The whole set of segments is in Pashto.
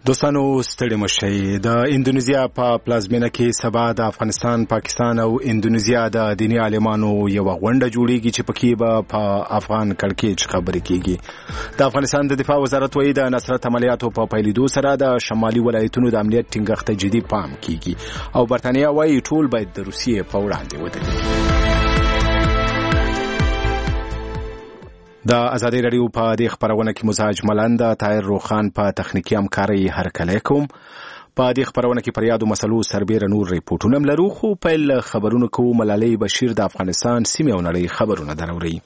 دوستانو ستړي مشئ. د اندونیزیا په پلازمینه کې سبا د افغانستان، پاکستان او اندونیزیا د دینی عالمانو یو غونډه جوړیږي چې پکې به په افغان کړکېچ خبرې کیږي. د افغانستان د دفاع وزارت وایي د نصرت عملیاتو په پیلېدو سره د شمالي ولایتونو د امنیت ټینګښت ته جدي پام کیږي او برتانیا وایي ټول باید د روسیې په وړاندې ودرېږي. د ازادي رادیو په دې خبرونه کې مزاج ملند طاهر روخان په تخنیکی همکاري هرکلی کوم. په دې خبرونه کې پر یادو مسلو سربېره نور ریپورټونه لرو، خو پیل خبرونه کوو. ملالۍ بشیر د افغانستان سیمې او نړۍ خبرونه دروري.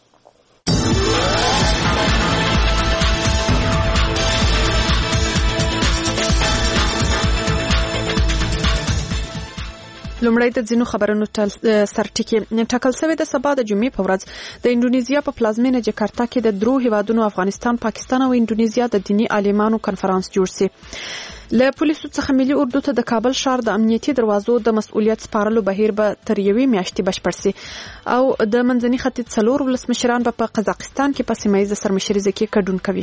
لومړی د ځینو خبرونو سرټکی. ټاکل شوی د سبا د جمعې په ورځ د اندونیزیا په پلازمینه جکارتا کې د درو هیوادونو افغانستان، پاکستان او اندونیزیا د دینی عالمانو کنفرانس جوړ شي. له پولیسو څخه ملي اردو ته د کابل ښار د امنیتي دروازو د مسؤلیت سپارلو بهیر به تر یوې میاشتې بشپړ شي او د منځني ختیځ 4 ولسمشران به په قزاقستان کې په سیمه سرمشریزه کې ګډون کوي.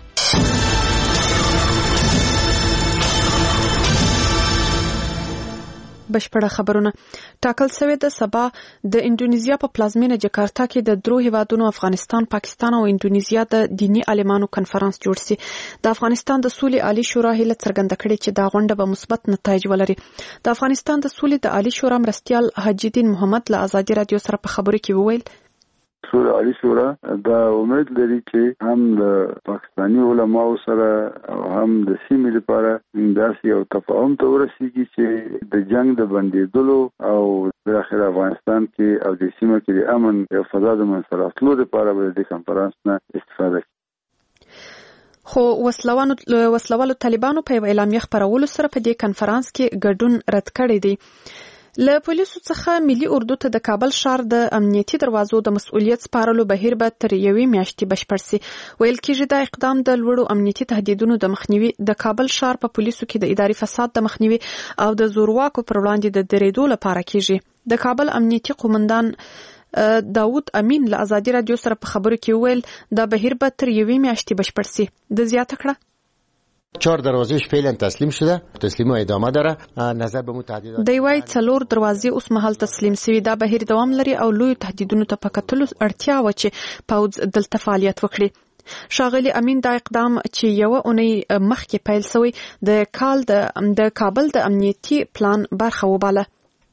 بشپړه خبرونه. ټاکل شوی د سبا د اندونیزیا په پلازمینه جکارتا کې د درو هیوادونو افغانستان، پاکستان او اندونیزیا د دینی عالمانو کنفرانس جوړ شي. د افغانستان د سولې عالی شورا هیله څرګنده کړې چې دا غونډه به مثبت نتایج ولري. د افغانستان د سولې د عالی شورا مرستیال حاجی الدین محمد له ازادي رادیو سره په خبرو کې وویل سورة علی شورا دا امید لري چې هم د پاکستانی علماو سره او هم د سیمې لپاره داسې یو تفاهم ته ورسیږي چې د جنگ د بندیدلو او د اخر افغانستان کې او د سیمه کې د امن او فضا د منځته لپاره به د کنفرانس نه استفاده کوي. خو وسلوالو طالبانو په اعلامیه خبرولو سره په دې کنفرانس کې ګډون رد کړی دی. له پولیسو څخه ملي اردو ته د کابل ښار د امنیتي دروازو د مسؤلیت سپارلو بهیر به تر یوې میاشتې بشپړ شي. ویل کېږي دا اقدام د لوړو امنیتي تهدیدونو د مخنیوي، د کابل ښار په پولیسو کې د اداري فساد د مخنیوي او د زورواکو پر وړاندې د درېدو لپاره کېږي. د کابل امنیتي قومندان داود امین له ازادي رادیو سره په خبرو کې ویل دا بهیر به تر یوې میاشتې بشپړ شي. د زیاته کړه 4 دروازه‌اش فعلا تسلیم شده، تسلیم ادامه داره. نظر به متعدد دی وای 4 دروازې اوس مهال تسلیم شوي. دا بهیر دوام لري او لوی تهدیدونو ته په کتلو اړتیا و چې پوځ دلته فعالیت وکړي. ښاغلي امین دا اقدام چې یو اونۍ مخکې پیل شوی د کابل د امنیتي پلان برخه وباله.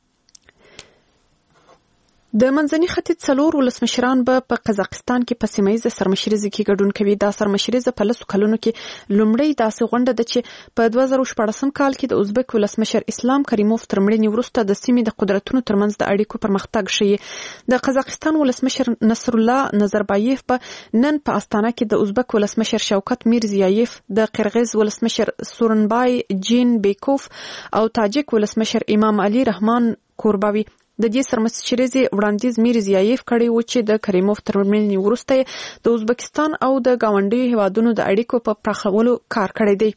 د منځني ختیځ 4 ولسمشران به په قزاقستان کې په سیمه سرمشریزه کې ګډون کوي. دا سرمشریزه په لسو کلونو کې لومړی داسې غونډه ده چې په 2014 کال کې د ازبک ولسمشر اسلام کریموف تر مړینې وروسته د سیمې د قدرتونو ترمنځ د اړیکو پرمختګ شي. د قزاقستان ولسمشر نصر الله نظربایف به نن په استانه کې د ازبک ولسمشر شوکت میرزیایف، د قرغیز ولسمشر سورنبای جین بیکوف او تاجک ولسمشر امام علی رحمان کورباوي. د دې سرمشریزې وړاندیز میرزیایف کړی و چې د کریموف تر مړینې وروسته د ازبکستان او د ګاونډیو هیوادونو د اړیکو په پراخولو کار کړی دی.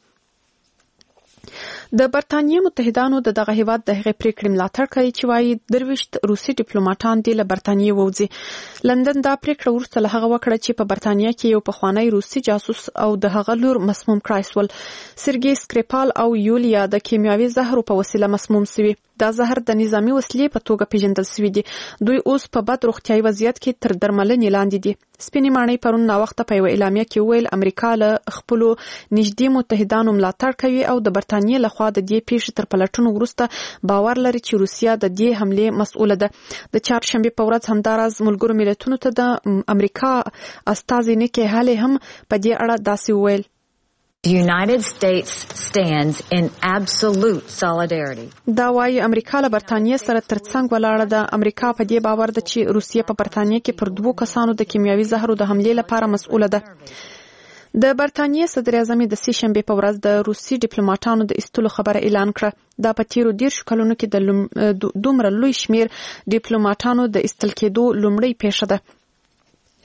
د برتانیې متحدانو د دغه هیواد د هغې پریکړې ملاتړ کوي چې وایي 23 روسي ډیپلوماټان دې له برتانیې ووځي. لندن دا پریکړه وروسته له هغه وکړه چې په برتانیا کې یو پخوانی روسي جاسوس او د هغه لور مسموم کړای شول. سرګي سکریپال او یولیا د کیمیاوي زهرو په وسیله مسموم شوي. دا زهر د نظامی وسلې په توګه پیژندل شوي دي. دوی اوس په بد روغتیايي وضعیت کې تر درملنې لاندې دي. سپینې ماڼۍ پرون ناوخته په یوه اعلامیه کې ویل امریکا له خپلو نږدې متحدانو ملاتړ کوي او د برتانیې لخوا د دې پیښې تر پلټنو وروسته باور لري چې روسیه د دې حملې مسؤله ده. د چهارشنبې په ورځ همداراز ملګرو ملتونو ته د امریکا استازي نیکی هالي هم په دې اړه داسې ویل. The United States stands in absolute solidarity. دا وايي امریکا له برتانیې سره ترڅنګ ولاړه ده. امریکا په دې باور ده چې روسیه په برتانیې کې پر 2 کسانو د کیمیاوي زهرو د حملې لپاره مسؤله ده. د برتانیې صدر اعظم د سې شنبې په ورځ د روسي ډیپلوماټانو د ایستلو خبره اعلان کړه. دا په تیرو 10 کلونو کې د دومره لوی شمیر ډیپلوماټانو د ایستل کېدو لومړی پیښه ده.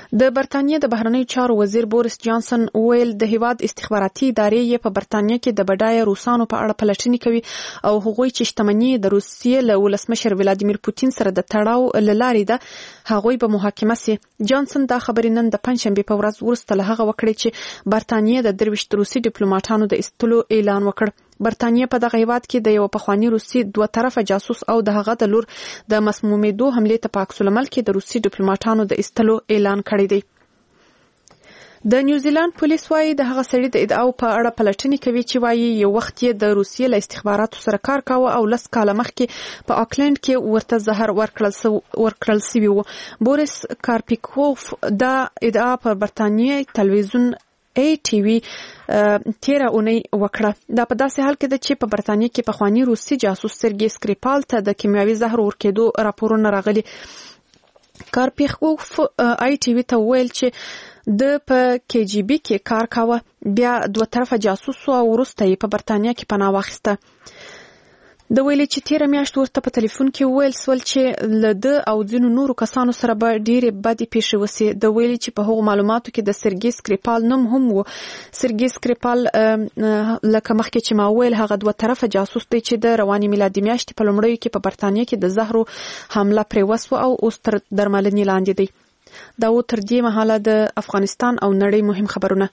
د برتانیې د بهرنیو چارو وزیر بوریس جانسن ویل د هیواد استخباراتي ادارې یې په برتانیې کې د بډایه روسانو په اړه پلټنې کوي او هغوی چې شتمني د روسیې له ولسمشر ولادیمیر پوتین سره د تړاو لاري ده هغوی به محاکمه سي. جانسن دا خبرې نن د پنځشنبه په ورځ وروسته له هغه وکړې چې برتانیې د 23 روسي ډیپلوماټانو د استلو اعلان وکړ. برتانیې په دغه هیواد کې د یو پخوانی روسي دوه طرفه جاسوس او د هغه د لور د مسمومېدو حمله ته په عکس العمل کې د روسي ډیپلوماټانو د استلو اعلان کړی دی. د نیوزیلند پولیس وايي د هغه سړي د ادعاو په اړه پلټنې کوي چې وايي یو وخت یې د روسیې له استخباراتو سره کار کاوه او 10 کاله مخکې په آکلند کې ورته زهر ورکړل شوی و. بوریس کارپیکوف دا ادعا په برتانیې تلویزیون ATV تیره اونۍ وکړه. دا په داسې حال کې ده چې په برتانیې کې پخوانی روسي جاسوس سرګي سکریپال ته د کیمیاوي زهر ورکېدو راپورونه راغلي. کارپیکوف ITV ته ویل چې د په KGB کې کار کاوه، بیا دوه طرفه جاسوس او وروسته یې په برتانیې کې پناه واخیسته. د ویلي چې تیره میاشت ورته په ټلیفون کې ویل سول چې له ده او ځینو نورو کسانو سره به ډېرې بدې پیښې وسي. د ویلي چې په هغو معلوماتو کې د سرګي سکریپال نوم هم و. سرګي سکریپال لکه مخکې چې ما ویل هغه دوه طرفه جاسوس دی چې د روانې میلادي میاشتې په لومړیو کې په برتانیې کې د زهرو حمله پرې وسوه او اوس تر درملنې لاندې دی. دا و تر دې مهاله د افغانستان او نړۍ مهم خبرونه.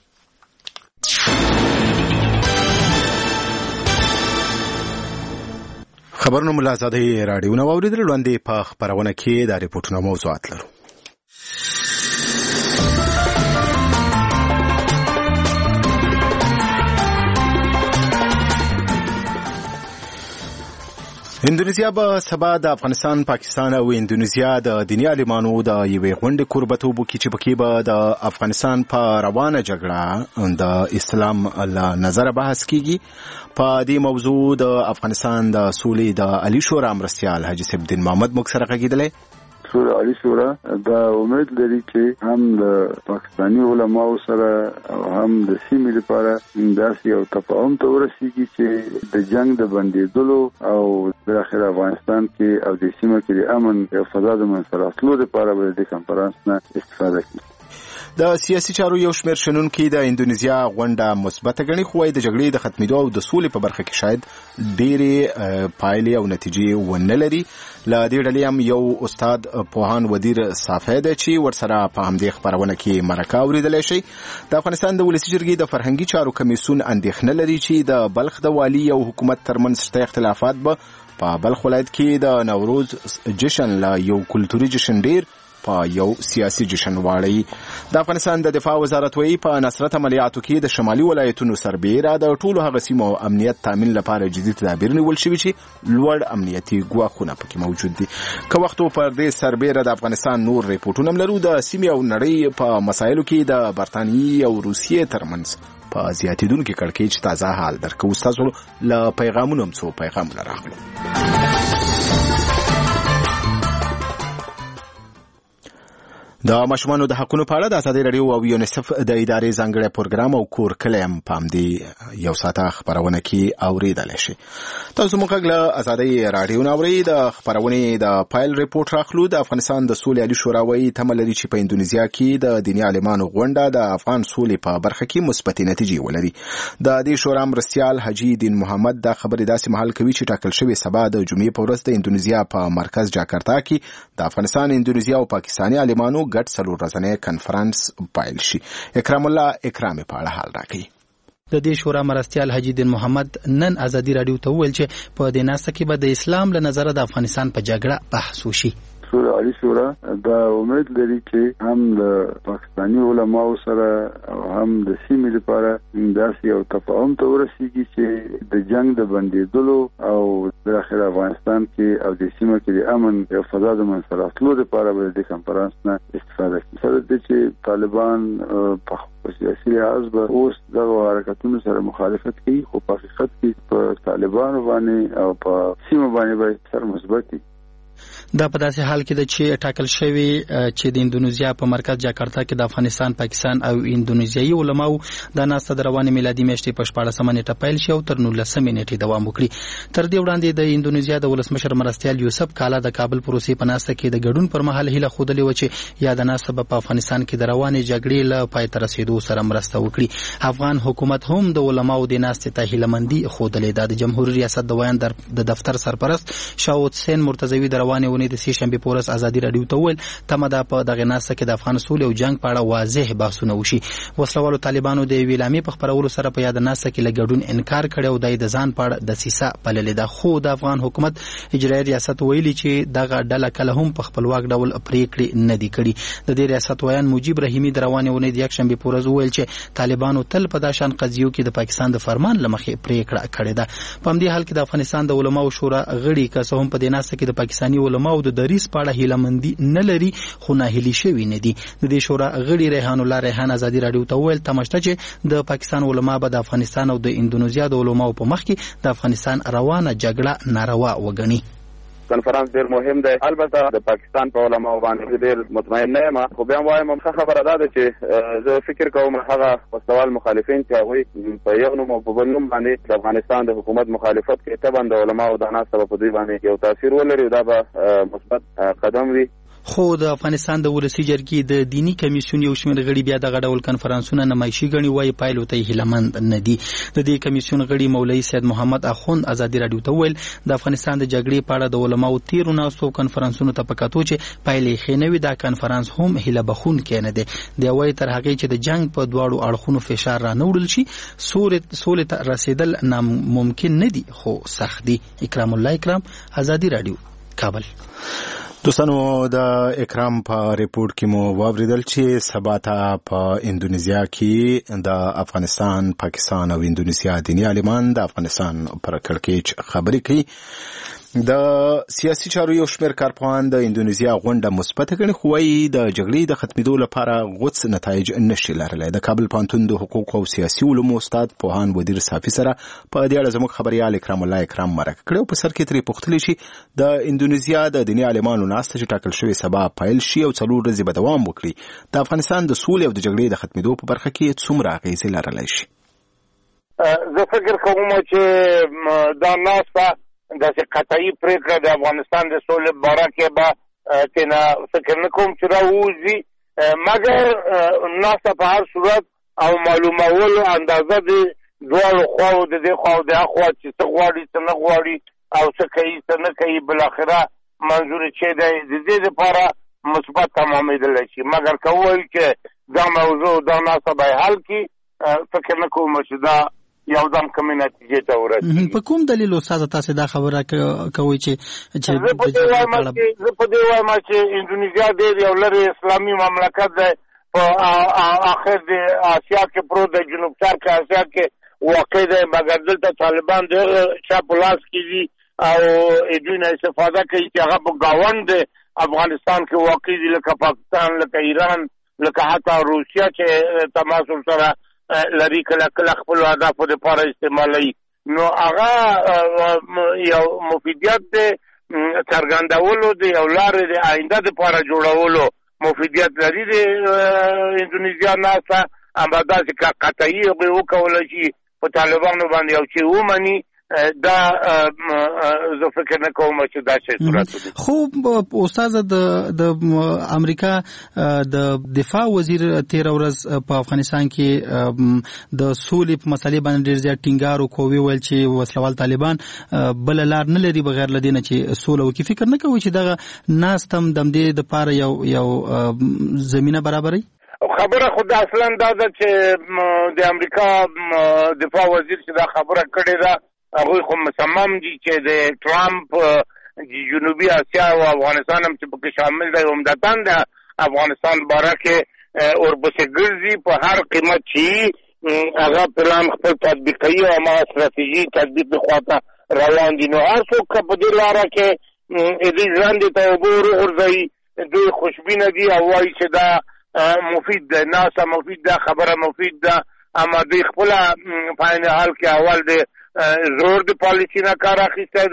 خبرونه ملا زاده رادیو نو اوریدل وړاندې په خبرونه کې د ریپورتونو موضوعات لرو. اندونیزیا به سبا د افغانستان، پاکستان او اندونیزیا د دیني عالمانو د یوې غونډې کوربتوب وکړي چې پکې به د افغانستان په روانه جګړه د اسلام له نظره بحث کیږي. په دې موضوع د افغانستان د سولې د علی شورا مرستیال حاجی سیف الدین محمد موږ سره غږیدلی. علی شورا دا امید لري چې هم د پاکستاني علماو سره او هم د سیمې لپاره داسې یو تفاهم ته ورسیږي چې د جنگ د بندېدلو او د اخر افغانستان کې او د سیمه کې د امن او فضا د منځته لپاره به د کنفرانس نه استفاده کوي. د سیاسي چارو یو شمېر شنونکي د اندونیزیا غونډه مثبته ګڼي، خو د جګړې د ختمېدو او د سولې په برخه کې شاید ډېرې پایلې او نتیجې ونه لري. له دې ډلې هم یو استاد پوهان ودیر صافی دی چې ورسره په همدې خبرونه کې مرکه اورېدلی شي. د افغانستان د ولسي جرګې د فرهنګي چارو کمیسیون اندېښنه لري چې د بلخ د والي او حکومت ترمنځ شته اختلافات به په بلخ ولایت کې د نوروز جشن له یو کلتوري جشن ډېر په یو سیاسي جشن واړوي. د افغانستان د دفاع وزارت وایي په نصرت عملیاتو کې د شمالي ولایتونو سربیره د ټولو هغه سیمو امنیت تامین لپاره جدي تدابیر نیول شوي چې لوړ امنیتي ګواښونه پکې موجود دي. که وخت پر دې سربیره د افغانستان نور ریپورټونه هم لرو. د سیمې او نړۍ په مسایلو کې د برتانیې او روسیې ترمنځ په زیاتېدونکي کړکېچ تازه حال درکو. ستاسو له پیغامونو هم څو پیغامونه راغلل. د ماشومانو د حقونو په اړه د ازادي راډیو او یونیسف د ادارې ځانګړی پروګرام او کور کلی هم په همدې یو ساعته خبرونه کې اورېدلی شي. تاسو موږ له ازادي راډیو نه اورئ. د خبرونې د پایل ریپورټ راخلو. د افغانستان د سولې عالي شورا وایي تمه لري چې په اندونیزیا کې د دیني عالمانو غونډه د افغان سولې په برخه کې مثبتې نتیجې ولري. د دې شورا مرستیال حاجی دین محمد دا خبرې داسې مهال کوي چې ټاکل شوې سبا د جمعې په ورځ د اندونیزیا په مرکز جاکرتا کې د افغانستان، اندونیزیا او پاکستاني عالمانو ګډ څلور ورځنی کنفرانس پیل شي. اکرام الله اکرامي په اړه حال راکړي. د دې شورا مرستیال حاجی دین محمد نن ازادي راډیو ته وویل چې په دې ناسته کې به د اسلام له نظره د افغانستان په جګړه بحث وشي. علی شورا دا امید لري چې هم د پاکستاني علماو سره او هم د سیمې لپاره داسې یو تفاهم ته ورسیږي چې د جنگ د بندېدلو او د اخر افغانستان کې او د سیمه کې د امن او فضا د منځته لپاره به د کنفرانس نه استفاده کوي. سره د چې طالبان په سیاسي لحاظ به اوس دغه حرکتونو سره مخالفت کوي، خو په حقیقت کې په طالبانو باندې او په سیمه باندې به سر مثبت دا په داسې حال کې د چې ټاکل شوی چې د اندونیزیا په مرکز جاکارتا کې د افغانستان، پاکستان او اندونیزیایي علماو د ناسته د روانې میلادي میاشتې په 14 نیټه پیل شي او تر 19 نیټې دوام وکړي. تر دې وړاندې د اندونیزیا د ولسمشر مرستیال یوسف کالا د کابل پروسې په ناسته کې د ګډون پر مهال هیله خوده و چې یا د ناسته په افغانستان کې د روانې جګړې له پای ته رسیدو سره مرسته وکړي. افغان حکومت هم د علماو د ناستې ته هیلهمندي ښودلې ده. د جمهوریت ریاست د ویان د دفتر سرپرست شاوت حسین مرتضوی د روانې ونې د سهشنبې په ورځ ازادي راډیو ته وویل تمه ده په دغه ناسته کې د افغان سولې او جنګ په اړه واضح بحثونه وشي. وسلوالو طالبانو د یوې اعلامیې په خپرولو سره په یاد ناسته کې له ګډون انکار کړی او د ځان په اړه دسیسه بللې ده. خو د افغان حکومت اجرایي ریاست ویلي چې دغه ډله کله هم په خپلواک ډول پریکړې نه دي کړي. د دې ریاست ویان مجیب رحیمي د روانې ونې د یکشنبې په ورځ وویل چې طالبانو تل په داشان قضیو کې د پاکستان د فرمان لمخې پریکړه کړې ده. په همدې حال کې د افغانستان د علماو شورا غړي که څه هم په دې ناسته کې د پاکستاني علماو د دریس په اړه هیلهمندي نه لري خو ناهیلي شوي نه دي. د دې شورا غړي ریحان الله ریحان ازادي راډیو ته وویل تمه شته چې د پاکستان علما به د افغانستان او د اندونیزیا د علماو په مخ کې د افغانستان روانه جګړه ناروا وګڼي. کنفرانس ډیر مهم دی. البته د پاکستان په علماو باندې ډیر مطمئن نه یم، خو بیا وایم هم خبره ده چې زه فکر کوم هغه وسوال مخالفین چې هغوی په یو نوم او په بل نوم باندې د افغانستان د حکومت مخالفت کوي طبعا د علماو د ناسته په دوی باندې یو تاثیر ولري، دا به مثبت قدم وي. خو د افغانستان د ولسی جرګې د دینی کمیسیون یو شمېر غړي بیا دغه ډول کنفرانسونه نمایشي ګڼي وایي پایلو ته هیلهمند نه دي. د دې کمیسیون غړي مولوي سید محمد اخوند ازادي راډیو ته ویل د افغانستان د جګړې په اړه د علماو تیرو ناستو کنفرانسونو ته په کتو چې پایلې ښې نه وي دا کنفرانس هم هیله بخونکی نه دی. دی وایي تر هغې چې د جنګ په دواړو اړخونو فشار رانه وړل شي سولې ته رسیدل ناممکن نه دي خو سخت دي. اکرام الله اکرام ازادي راډیو کابل. دوستانو د اکرام په ریپورت کې مو واوریدل چې سبا ته په اندونیزیا کې د افغانستان، پاکستان او اندونیزیا دیني عالمان د افغانستان پر کړکېچ خبرې کوي. د سیاسي چارو یو شمېر کارپوهان د اندونیزیا غونډه مثبته ګڼي خو وايي د جګړې د ختمېدو لپاره غوڅ نتایج نشي لرلی. د کابل پوهنتون د حقوقو او سیاسي علومو استاد پوهان ودیر صافي سره په دې اړه زموږ خبریال اکرام الله اکرام مرکه کړې او په سر کې ترې پوښتلې شي د اندونیزیا د دیني عالمانو ناسته چې ټاکل شوې سبا پیل شي او 4 ورځې به دوام وکړي د افغانستان د سولې او د جګړې د ختمېدو په برخه کې څومره اغېزې لرلی شي؟ زه فکر کوم چې دا ناسته داسې قطعي پرېکړه د افغانستان د سولې باره کې به تینا فکر نه کوم چې راووځي، مګر ناسته په هر صورت او معلومولو اندازه د دواړو خواو د دې خوا او د هغه خوا چې څه غواړي څه نه غواړي او څه کوي څه نه کوي بالاخره منظور چې دی د دې لپاره مثبت تمامېدلی شي. مګر که ووایو چې دا موضوع دا ناسته به حل کړي فکر نه کوم چې دا یو دم کومې نتیجې ته ورسېږي. په کوم دلیل استاده تاسې دا خبره کوئ چې زه په دې وایم چې اندونیزیا ډېر یو لرې اسلامي مملکت دی، په آخر د اسیا کې پروت دی، جنوب شرق اسیا کې واقع دی، مګر دلته طالبان د هغه چا په لاس کې دي او دوی نه استفاده کوي چې هغه په ګاونډ د افغانستان کې واقع دي، لکه پاکستان، لکه ایران، لکه حتی روسیه چې تماس ورسره لري کله کله خپل اهدافو لپاره استعمالوي. نو هغه یو مفیدیت دی څرګندولو د یو لارې د آینده لپاره جوړولو مفیدیت لري د اندونیزیا ناسته، اما داسې قطعي هغوی وکولی شي په طالبانو باندې یو چې ومني دا زه فکر نه کوم چې دا شی صورت وي. خو استاده د امریکا د دفاع وزیر 13 ورځ په افغانستان کې د سولې په مسلې باندې ډېر زیات ټینګار وکړ، ویل چې وسلوال طالبان بل لار نه لري بغیر له دې نه چې سوله وکړي. فکر نه کوي چې دغه ناستم د دې لپاره یو زمینه برابري؟ خبره خو اصلا دا ده چې د امریکا دفاع وزیر چې دا خبره کړې ده هغوی خو مصمم دي چې د ټرامپ جنوبي اسیا او افغانستان هم چې پکې شامل دی عمدتاً د افغانستان باره کې ورپسې ګرځي، په هر قیمت چې هغه پلان خپل تطبیقوي او هغه ستراتیژي تطبیق خواته روان دي. نو هر څوک په دې لاره کې دوی ژوند ته اوبه ورغورځوي، دوی خوشبینه دي او وایي چې دا مفید ده، ناسا مفید ده، خبره مفید ده، اما دوی خپله په عین حال کې اول د زور د پالیسي نه کار اخیستی دی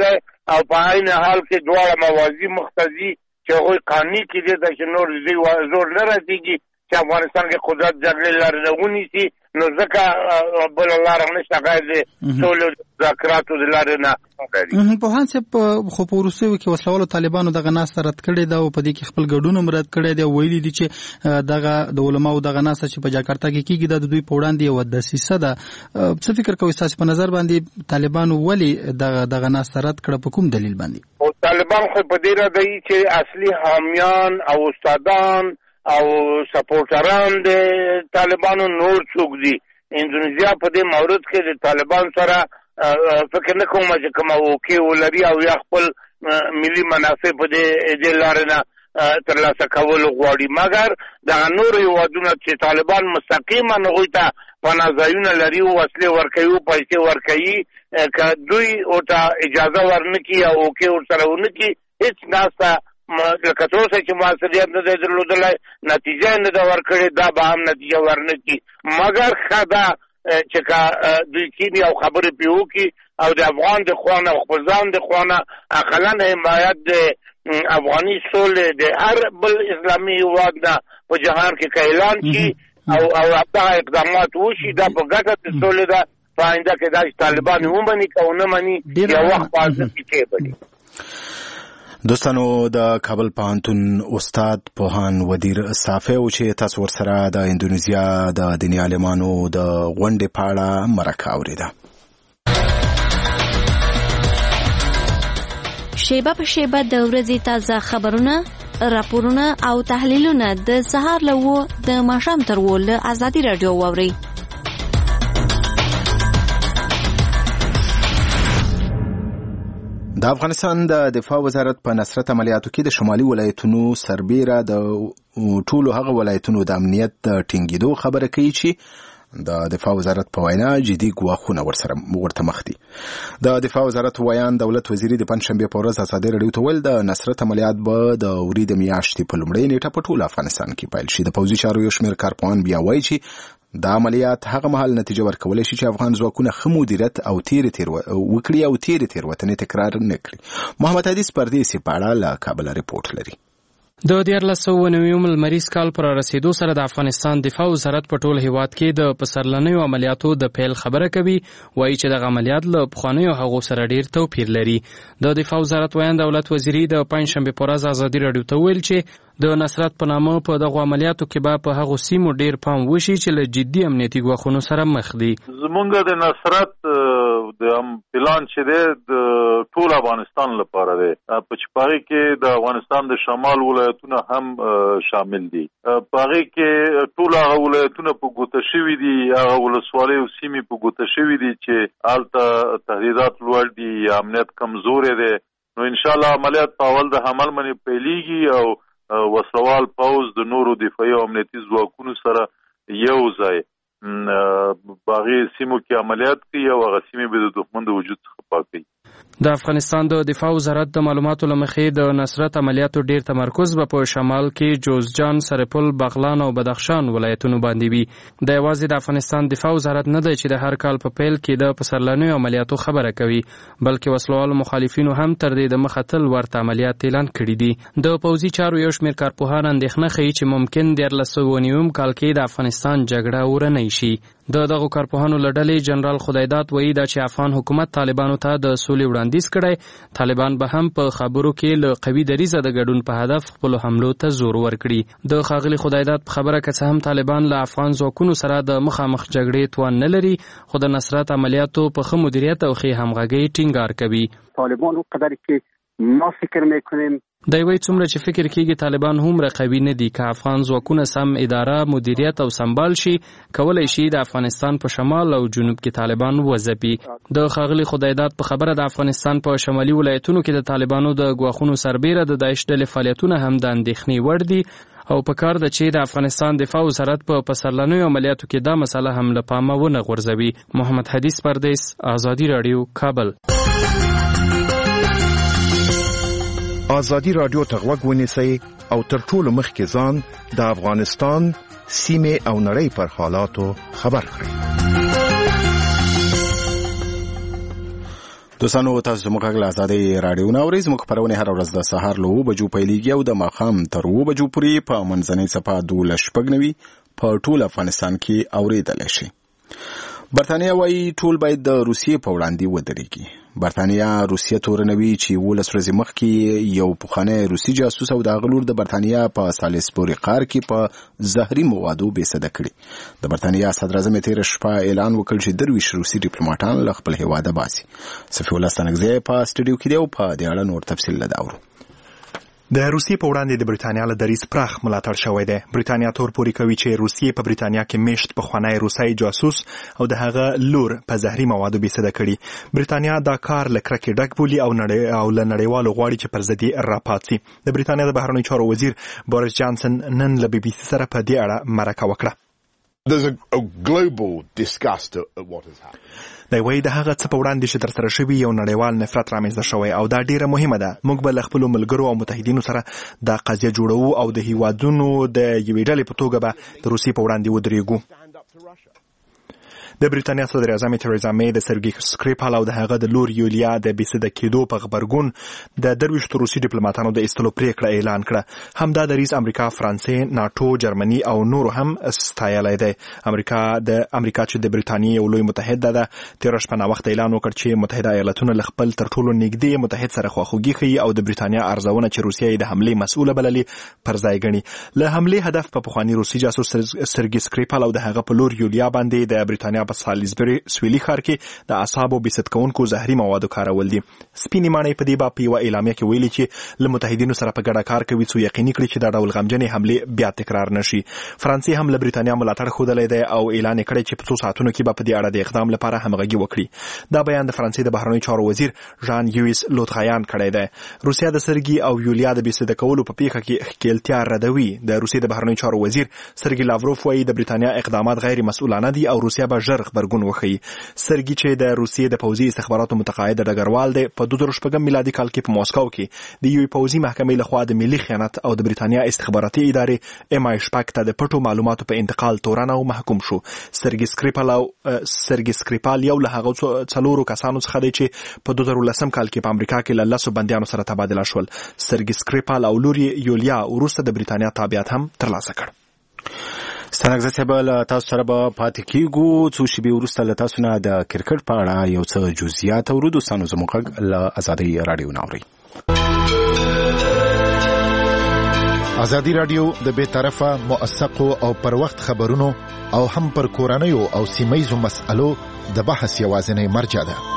او په عین حال کې دواړه موازی مختزي چې هغوی قانوني کېدی چې نور دې زور نه رسېږي چې افغانستان کې قدرت جګړې لارې نه ونیسي نو ځکه بل لاره نشته غیر د سولې مذاکراتو د لارې نه پوهان صاحب خو په وروستیو کې وسلوالو طالبانو دغه ناسته رد کړې ده او په دې کې خپل ګډون هم رد کړی دی او ویلي دي چې دغه د علماو دغه ناسته چې په جاکرتا کې کېږي د دوی په وړاندې یوه دسیسه ده. څه فکر کوئ ستاسو په نظر باندې طالبانو ولې دغه ناسته رد کړه په کوم دلیل باندې؟ او طالبان خو په دې راځي چې اصلي حامیان او استادان او سپورټران د طالبانو نور څوک دي. اندونیزیا په دې مورد کې د طالبان سره فکر نه کوم چې کوم اوکي ولري او یا خپل ملي منافع په دې لارې نه ترلاسه کول غواړي مګر دا نور هیوادونه چې طالبان مستقیما هغوی ته پناهځایونه لري او وسلې ورکوي او پیسې ورکوي که دوی ورته اجازه ورنکړي او اوکي ورسره ونکړي هېڅ ناسته لکه تر اوسه چې موثریت نه دی درلودلی نتیجه یې نه ده ورکړې دا به هم نتیجه ورنکړي مګر ښه ده چې که دوی کیني او خبرې پرې وکړي او د افغان د خوا نه او خپل ځان د خوا نه اقلا حمایت د افغاني سولې د هر بل اسلامي هېواد نه په جهان کې که اعلان شي او دغه اقدامات وشي دا په ګټه د سولې ده په آینده کې دا چې طالبان یې ومني که ونه مني یو وخت په ارزښت کې کېبلي. دوستانو د کابل پوهنتون استاد پوهان ودیر صافی او چې تاسو ورسره د اندونیزیا د دیني عالمانو د غونډې په اړه مرکه اورېده. شیبه په شیبه د ورځې تازه خبرونه، راپورونه او تحلیلونه د سهار له 9 د ماښام تر 10 له ازادي رادیو واورئ. د افغانستان د دفاع وزارت په نصرت عملیاتو کې د شمالي ولایتونو سربیره د ټولو هغه ولایتونو د امنیت ټینګېدو خبره کوي چې د دفاع وزارت په وینا جدي ګواښونه ورته مخ دي. د دفاع وزارت ویان دولت وزیري د پنځشنبې په ورځ ازادي راډیو ته ویل د نصرت عملیات به د وري د میاشتې په لومړۍ نیټه په ټول افغانستان کې پیل شي. د پوځي چارو یو شمېر کارپوهان بیا وایي چې دا عملیات هغه مهال نتیجه ورکولی شي چې افغان ځواکونه ښه مدیریت او وکړي او تیرې تېروتنې تکرار نه کړي. محمد حدیث پردیسي په اړه له کابل رپورټ لري. د 1999 لمریز کال پر رسیدو سره د افغانستان دفاع وزارت په ټول هیواد کې د پسرلنیو عملیاتو د پیل خبره کوي. وایي چې دغه عملیات له پخوانیو هغو سره ډیر توپیر لري. د دفاع وزارت ویان دولت وزیري د پنځشنبې په ورځ ازادي راډیو ته ویل چې د نصرت په نامه په دغه عملیاتو کې به په هغو سیمو ډیر پام وشي چې له جدي امنیتي ګواښونو سره مخ دي. زمونږ د نصرت د پلان چې دی د ټول افغانستان لپاره دی په چې پاره کې د افغانستان د شمال ولایتونه هم شامل دي. پاره کې ټول هغه ولایتونه په ګوته شوي دي، هغه ولسوالۍ او سیمې په ګوته شوي دي چې هلته تهدیدات لوړ دي، امنیت کمزوری دی. نو انشاءالله عملیات په اول د حمل باندې پیلیږي او وسلوال پوځ د نورو دفاعي او امنیتي ځواکونو سره یو ځای باغی سیمو کې عملیات کوي او هغه سیمې به د دښمن د وجود څخه پاکوي. د افغانستان د دفاع وزارت د معلوماتو له مخې د نصرت عملیاتو ډیر تمرکز به په شمال کې جوزجان، سرپل، بغلان او بدخشان ولایتونو باندې وي. د یوازې د افغانستان دفاع وزارت نه دی چې د هر کال په پیل کې د پسرلنیو عملیاتو خبره کوي، بلکې وسلوالو مخالفینو هم تر دې د مخه تل ورته عملیات اعلان کړي دي. د پوځي چارو یو شمېر کارپوهان اندېښنه ښیي چې ممکن 1999 کال کې د افغانستان جګړه اورنۍ شي. دغه کارپوهانو له ډلې جنرال خدایداد وایي دا چې افغان حکومت طالبانو ته د سولې وړاندیز کړی، طالبان به هم په خبرو کې له قوي دریځه د ګډون په هدف خپلو حملو ته زور ورکړي. د ښاغلي خدایداد په خبره که څه هم طالبان له افغان ځواکونو سره د مخامخ جګړې توان نه لري، خو د نصرت عملیاتو په ښه مدیریت او ښې همغږۍ ټینګار کوي. طالبان قدری که ما فکر میکنیم دی وایي څومره چې فکر کېږي طالبان هومره قوي نه دي. که افغان ځواکونه سم اداره، مدیریت او سمبال شي، کولی شي د افغانستان په شمال او جنوب کې طالبان وځپي. د ښاغلي خدایداد په خبره د افغانستان په شمالي ولایتونو کې د طالبانو د ګواښونو سربیره د داعش ډلې فعالیتونه هم د اندېښنې وړ دي او په کار ده چې د افغانستان دفاع وزارت په پسرلنیو عملیاتو کې دا مسله هم له پامه ونه غورځوي. محمد حدیث پردیس، ازادي راډیو، کابل. ازادي راډیو ته غوږ ونیسئ او تر ټولو مخکې ځان د افغانستان سیمې او نړۍ پر حالاتو خبر کړئ. دوستانو تاسو موږ غلا آزادي رادیو ناوري زموږ خبرونه هر ورځ د سهار له 9 بجو پیلېږي او د ماښام تر 9 بجو پورې په منځنۍ صفه 12:09 په ټول افغانستان کې اوریدل شي. برتانیا وايي ټول باید د روسیې په وړاندې ودرېږي. برتانیا روسیه تورنوي چې 12 ورځې مخکې یو پخوانی روسي جاسوس او د غلور د برتانیا په سالیسبوري ښار کې په زهري موادو بېسده کړي. د برتانیا صدر اعظم تیر شپه اعلان وکړ چې 23 روسي ډیپلوماټان له خپل هیواده باسي. صفي الله ستانکزی په سټډیو کې دی او په دې اړه نور تفصیل لداورو. د روسیې په وړاندې د برتانیا له دریځ پراخ ملاتړ شوی دی. برتانیا تور پوري کوي چې روسیې په برتانیا کې میشت پخوانی روسي جاسوس او د هغه لور په زهري موادو بېسده کړي. برتانیا دا کار له کرکې ډک بولي او له نړیوالو غواړي چې پر ضد یې راپاڅي. د برتانیا د بهرنیو چارو وزیر بوریس جانسن نن له BBC سره په دې اړه مرکه وکړه. There's a global disgust at what has happened. دی وایي د هغه څه په وړاندې چې ترسره شوي یو نړیوال نفرت رامنځته شوی او دا ډیره مهمه ده. موږ به له خپلو ملګرو او متحدینو سره دا قضیه جوړوو او د هیوادونو د یوې ډلې په توګه به د روسیې په وړاندې ودرېږو. د برتانیا صدر اعظم تریزا مې د سرګي سکریپال او د هغه د لور یولیا د بېسده کېدو په غبرګون د 23 روسي ډیپلوماټانو د ایستلو پریکړه اعلان کړه. همدا دریځ امریکا، فرانسې، ناتو، جرمني او نورو هم ستایلی دی. امریکا چې د برتانیې یو لوی متحد ده تېره شپه ناوخته اعلان وکړ چې متحده ایالتونه له خپل تر ټولو نږدې متحد سره خواخوږي ښیي او د برتانیا ارزونه چې روسیه یې د حملې مسؤله بللې پر ځای ګڼي. له حملې هدف په پخواني روسي جاسوس سرګي سکریپال او د هغه په لور یولیا باندې د برتانیا په سالیسبوري سویلي ښار کې د اعصابو بېسد کوونکو زهري موادو کارول دي. سپینې ماڼۍ په دې باب په یوه اعلامیه کې ویلي چې له متحدینو سره په ګډه کار کوي څو یقیني کړي چې دا ډول غمجنې حملې بیا تکرار نشي. فرانسې هم له برتانیا ملاتړ ښودلی دی او اعلان یې کړی چې په څو ساعتونو کې به په دې اړه د اقدام لپاره همغږي وکړي. دا بیان د فرانسې د بهرنیو چارو وزیر ژان یویس لوتغایان کړی دی. روسیه د سرګي او یولیا د بېسده کولو په پیښه کې ښکېلتیا ردوي. د روسیې د بهرنیو چارو وزیر سرګي لاوروف وایي د برتانیا اقدامات غیر مسؤلانه دي او روسیه به ژر غبرګون وښيي. سرګي چې د روسیې د پوځي استخباراتو متقاعد ډګروال دی په 2004 میلادي کال کې په موسکو کې د یوې پوځي محکمې لخوا د ملي خیانت او د برتانیا استخباراتي ادارې MI6 ته د پټو معلوماتو په انتقال تورن او محکوم شو. سرګي سکریپال یو له هغه څلورو کسانو څخه دی چې په 2010 کال کې په امریکا کې له 10 بندیانو سره تبادله شول. سرګي سکریپال او لور یولیا وروسته د برتانیا تابعیت هم ترلاسه کړ. ستانکزه صاحب له تاسو سره به پاتې کېږو. څو شېبې وروسته له تاسو نه د کرکټ په اړه یو څه جزئیات اورو. دوستانو زموږ غږ له ازادي رادیو ناوري. ازادي رادیو د بې طرفه موثقو او پر وخت خبرونو او هم پر کورنیو او سیمهیزو مسألو د بحث یوازینی مرجع ده.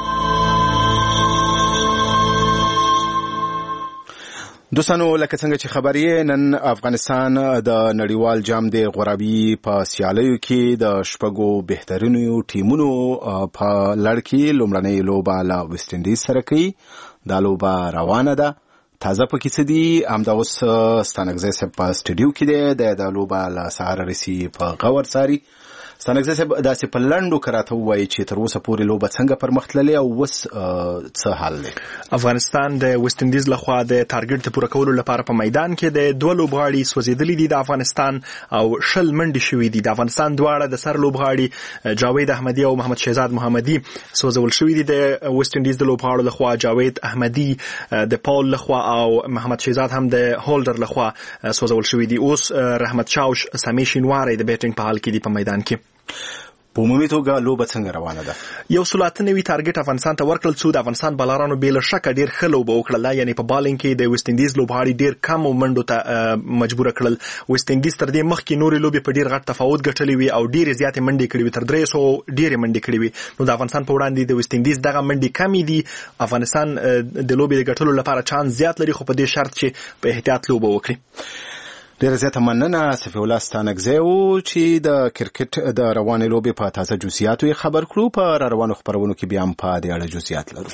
دوستانو لکه څنګه چې خبر یې نن افغانستان د نړیوال جام د غرابي په سیالیو کې د شپږو بهترینو ټیمونو په لړ کې لومړنۍ لوبه له ویسټ انډیز سره کوي. دا لوبه روانه ده. تازه پکې څه دي همدا اوس ستانکزی صاحب په سټډیو کې دی. د لوبه له سهاره رسي په غور څاري. ستانکزی صاحب داسې په لنډو کې راته ووایي چې تر اوسه پورې لوبه څنګه پرمختللې او اوس څه حال دی. افغانستان د ویسټ انډیز لخوا د ټارګټ د پوره کولو لپاره په میدان کې د دوه لوبغاړي سوځېدلي دي د افغانستان او 10 منډې شوي دي. د افغانستان دواړه د سر لوبغاړي جاوید احمدي او محمد شهزاد محمدي سوځول شوي دي. د ویسټ انډیز د لوبغاړو لخوا جاوید احمدي د پاول لخوا او محمد شهزاد هم د هولډر لخوا سوځول شوي دي. اوس رحمت شاوش سامي شینواری د بیټینګ په حال کې دي په میدان کې. په عمومي توګه لوبه څنګه روانه ده؟ یو سلاتنوي ټارګټ افغانستان ته ورکړل څو د افغانستان بالرانو بل شک ډیر ښه لوبه وکړه. یعنی په بالینګ کې د ویسټ انډیز لوبغاړي ډیر کم منډو ته مجبور کړل. ویسټ انډیز تر دې مخکې نورې لوبې په ډیر غټ تفاوت ګټلې وي او ډیر زیاتې منډې کړې وي. تر 300 ډیرې منډې کړې وي. نو د افغانستان په وړاندې د ویسټ انډیز دغه منډې کمې دي. افغانستان د لوبې د ګټلو لپاره چانس زیات لري خو په دې شرط چې په احتیاط لوبه وکړي. ډیره زیاته مننه صفي الله ستانکزی چې د کرکټ د روانې لوبې په تازه جزئیاتو خبر کړو. په روانو خبرونو کې بیا هم په دې اړه جزئیات لرو.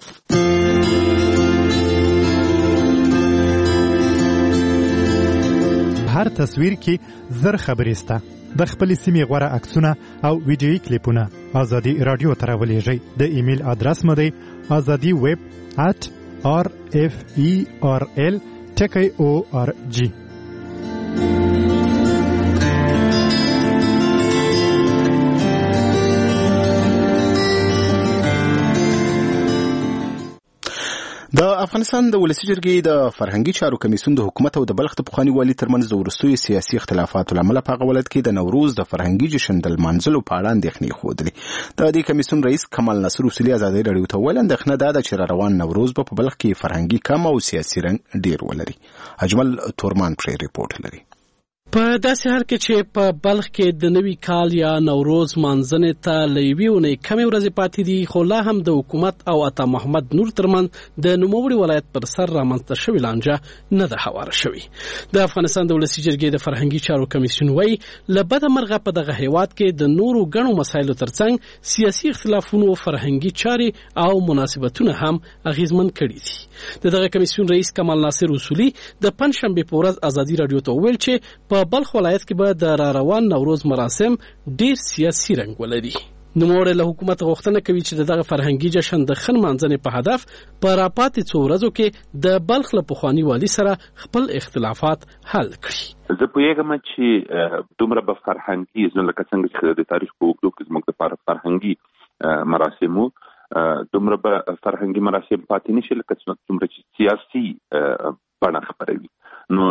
هر تصویر کې زر خبرې سته. د خپل سیمې غوړه عکسونه او ویډیويي کلیپونه ازادي رادیو ته راولېږئ. د ایمیل ادرس مو دی azadi@rferl.org. افغانستان د ولسی جرګې د فرهنګي چارو کمیسیون د حکومت او د بلخ د پخوانی والي ترمنځ د وروستیو سیاسي اختلافاتو لامل په هغه ولایت کې د نوروز د فرهنګي جشن د لمانځلو په اړه اندېښنې ښودلې. د دې کمیسیون رئیس کمال ناصر اصولي ازادي راډیو ته ویل اندېښنه دا ده چې روان نوروز په بلخ کې فرهنګي کم او سیاسي رنګ ډیر ولري. اجمل تورمان پرې ریپورت لري. په داسې حال کې چې په بلخ کې د نوي کال یا نوروز مانځنې ته له یوې اونۍ کمې ورځې پاتې دي، خو لا هم د حکومت او عطا محمد نور ترمنځ د نوموړي ولایت پر سر رامنځته شوې لانجه نه ده هواره شوې. د افغانستان د ولسي جرګې د فرهنګي چارو کمیسیون وایي له بده مرغه په دغه هیواد کې د نورو ګڼو مسایلو ترڅنګ سیاسي اختلافونو فرهنګي چارې او مناسبتونه هم اغیزمن کړي دي. د دغه کمیسیون رئیس کمال ناصر اصولي د پنځشنبې په ورځ ازادي راډیو ته وویل چې په بلخ ولایت کې به د روان نوروز مراسم ډیر سیاسي رنګ ولري. نوموړی له حکومت غوښتنه کوي چې دغه فرهنګي جشن د ښه لمانځنې په هدف په راپاتې څو ورځو کې د بلخ له پخواني والي سره خپل اختلافات حل کړي. زه پوهیږم چې دومره به فرهنګي زه لکه څنګه چې د تاریخ په اوږدو کې زموږ لپاره فرهنګي مراسمو دومره به فرهنګي مراسم پاتې نشي لکه څومره چې سیاسي بڼه خپروي. نو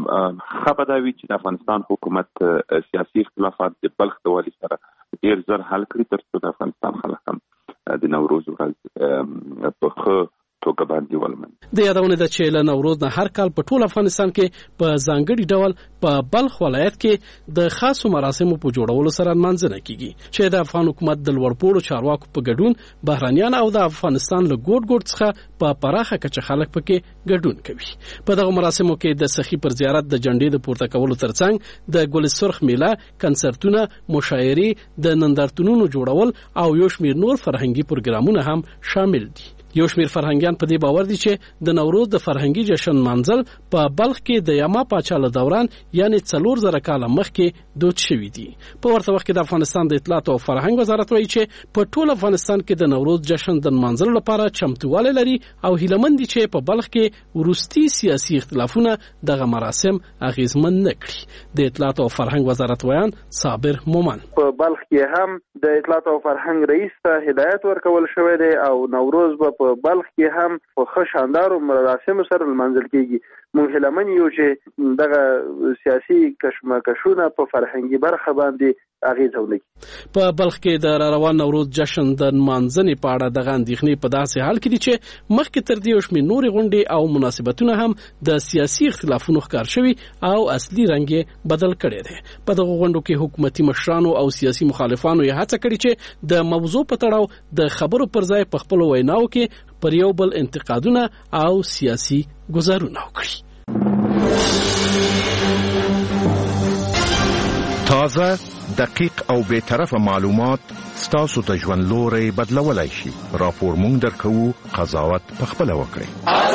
خبرداوی چې د افغانستان حکومت سیاسي اختلافات د بلخ د والي سره ډیر زر حل کړي ترڅو د افغانستان خلک هم د نوروز ورځ په ښه توګه باندې ولمن. د یادونه ده چې له نوروز نه هر کال په ټول افغانستان کې په ځانګړي ډول په بلخ ولایت کې د خاصو مراسمو په جوړولو سره منځنه کیږي چې د افغان حکومت د لوړپوړو چارواکو په ګډون بهرانيان او د افغانستان له ګوټ څخه په پراخه کچه خلک پکې ګډون کوي. په دغه مراسمو کې د سخی پر زیارت د جنډې د پورته کولو ترڅنګ د ګل سرخ میله، کنسرتونه، مشاعرې، د نندارتونونو جوړول او یو شمېر نور فرهنګي پروګرامونه هم شامل دي. یو شمېر فرهنګیان په دې باور دي چې د نوروز د فرهنګي جشن منځل په بلخ کې د یما پاچا له دوران یعنی 4000 کاله مخکې دود شوی دي. په ورته وخت کې د افغانستان د اطلاعات او فرهنګ وزارت وایي چې په ټول افغانستان کې د نوروز جشن د منځلو لپاره چمتووالی لري او هیلهمند دي چې په بلخ کې ورستي سیاسي اختلافونه دغه مراسم اغیزمن نه کړي. د اطلاعات او فرهنګ وزارت ویان صابر مومن په بلخ کې هم د اطلاعات او فرهنګ رئیس ته هدایت ورکول شوی دی او نوروز په بلخ کې هم په ښه شاندارو مراسمو سره لمانځل کیږي. موږ هیلهمن یو چې دغه سیاسي کشمکشونه په فرهنګي برخه باندې اغیزه ولري. په بلخ کې د روان نوروز جشن د منځنې په اړه دغه اندېښنې په داسې حال کې دي چې مخکې تر دې یو شمېر نورې غونډې او مناسبتونه هم د سیاسي اختلافونو ښکار شوي او اصلي رنګ یې بدل کړی دی. په دغه غونډو کې حکومتي مشرانو او سیاسي مخالفانو یې هڅه کړې چې د موضوع په تړاو د خبرو پر ځای په خپلو ویناو کې پر یو بل انتقادونه او سیاسي گزارونه وکړي. تازه، دقیق او بے طرفه معلومات ستاسو ته ژوند لوري بدلولای شي. راپور مونږ درکو، قضاوت پخپل وکړئ.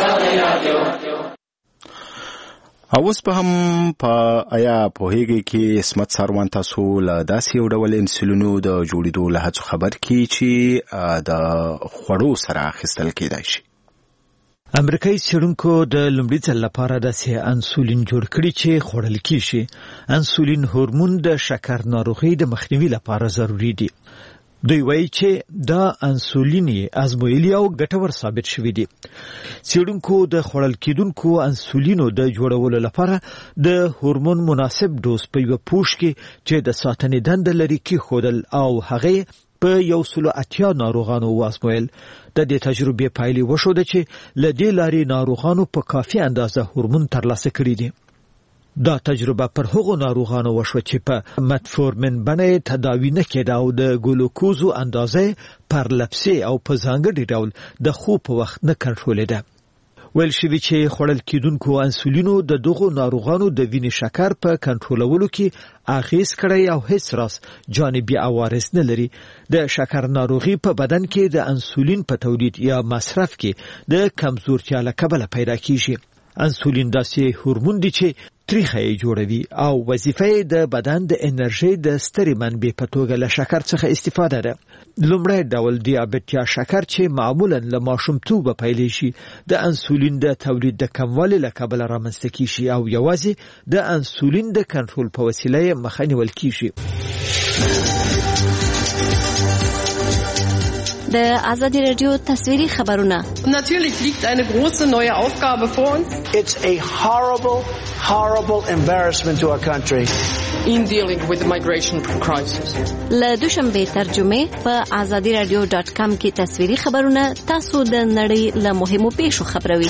اوس په هم په آیا پوهیږي کې اسمت سروان تاسو له داسې یو ډول انسولینو د جوړېدو له هڅو خبر کی چې د خوړو سره اخیستل کېدای شي. امریکایي څېړونکو د لومړي ځل لپاره داسې انسولین جوړ کړی چې خوړل کېږي. انسولین هورمون د شکر ناروغۍ د مخنیوي لپاره ضروری دی. دوی وایي چې دا انسولین ازمویلي او ګټور ثابت شوی دی. څېړونکو د خوړل کېدونکو انسولینو د جوړولو لپاره د هورمون مناسب ډوز په یو پوښ کې چې د ساتنې دنده لري کېښودل او هغه په 180 ناروغانو وازمویل. د دې تجربې پایلې وښوده چې له دې لارې ناروغانو په کافي اندازه هورمون ترلاسه کړی دی. دا تجربه پر هغو ناروغانو وشوه چې په متفورمین باندې تداوی نه کېده او د ګلوکوزو اندازه پر لپسې او په ځانګړي ډول د خوب په وخت نه کنټرولېده. ویل شوي چې خوړل کېدونکو انسولینو د دغو ناروغانو د وینې شکر په کنټرولولو کې اغیز کړی او هیڅ راز جانبي عوارض نه لري. د شکر ناروغي په بدن کې د انسولین په تولید یا مصرف کې د کمزورتیا له کبله پیدا کیږي. انسولین داسې هورمون دی چې تریخه یې جوړوي او وظیفه یې د بدن د انرژي د سترې منبع په توګه له شکر څخه استفاده ده. لومړی ډول دیابت یا شکر چې معمولا له ماشومتوبه پیلېږي د انسولین د تولید د کموالي له کبله رامنځته کیږي او یوازې د انسولین د کنټرول په وسیله یې مخه نیول کیږي. د آزادی رادیو تصویری خبرونه. Natürlich liegt eine große neue Aufgabe vor uns. It's a horrible embarrassment to our country. In dealing with the migration crisis. له دوشنبه ترجمه په azadiradio.com کې تصویری خبرونه تاسو د نړۍ له مهمو پیښو خبروي.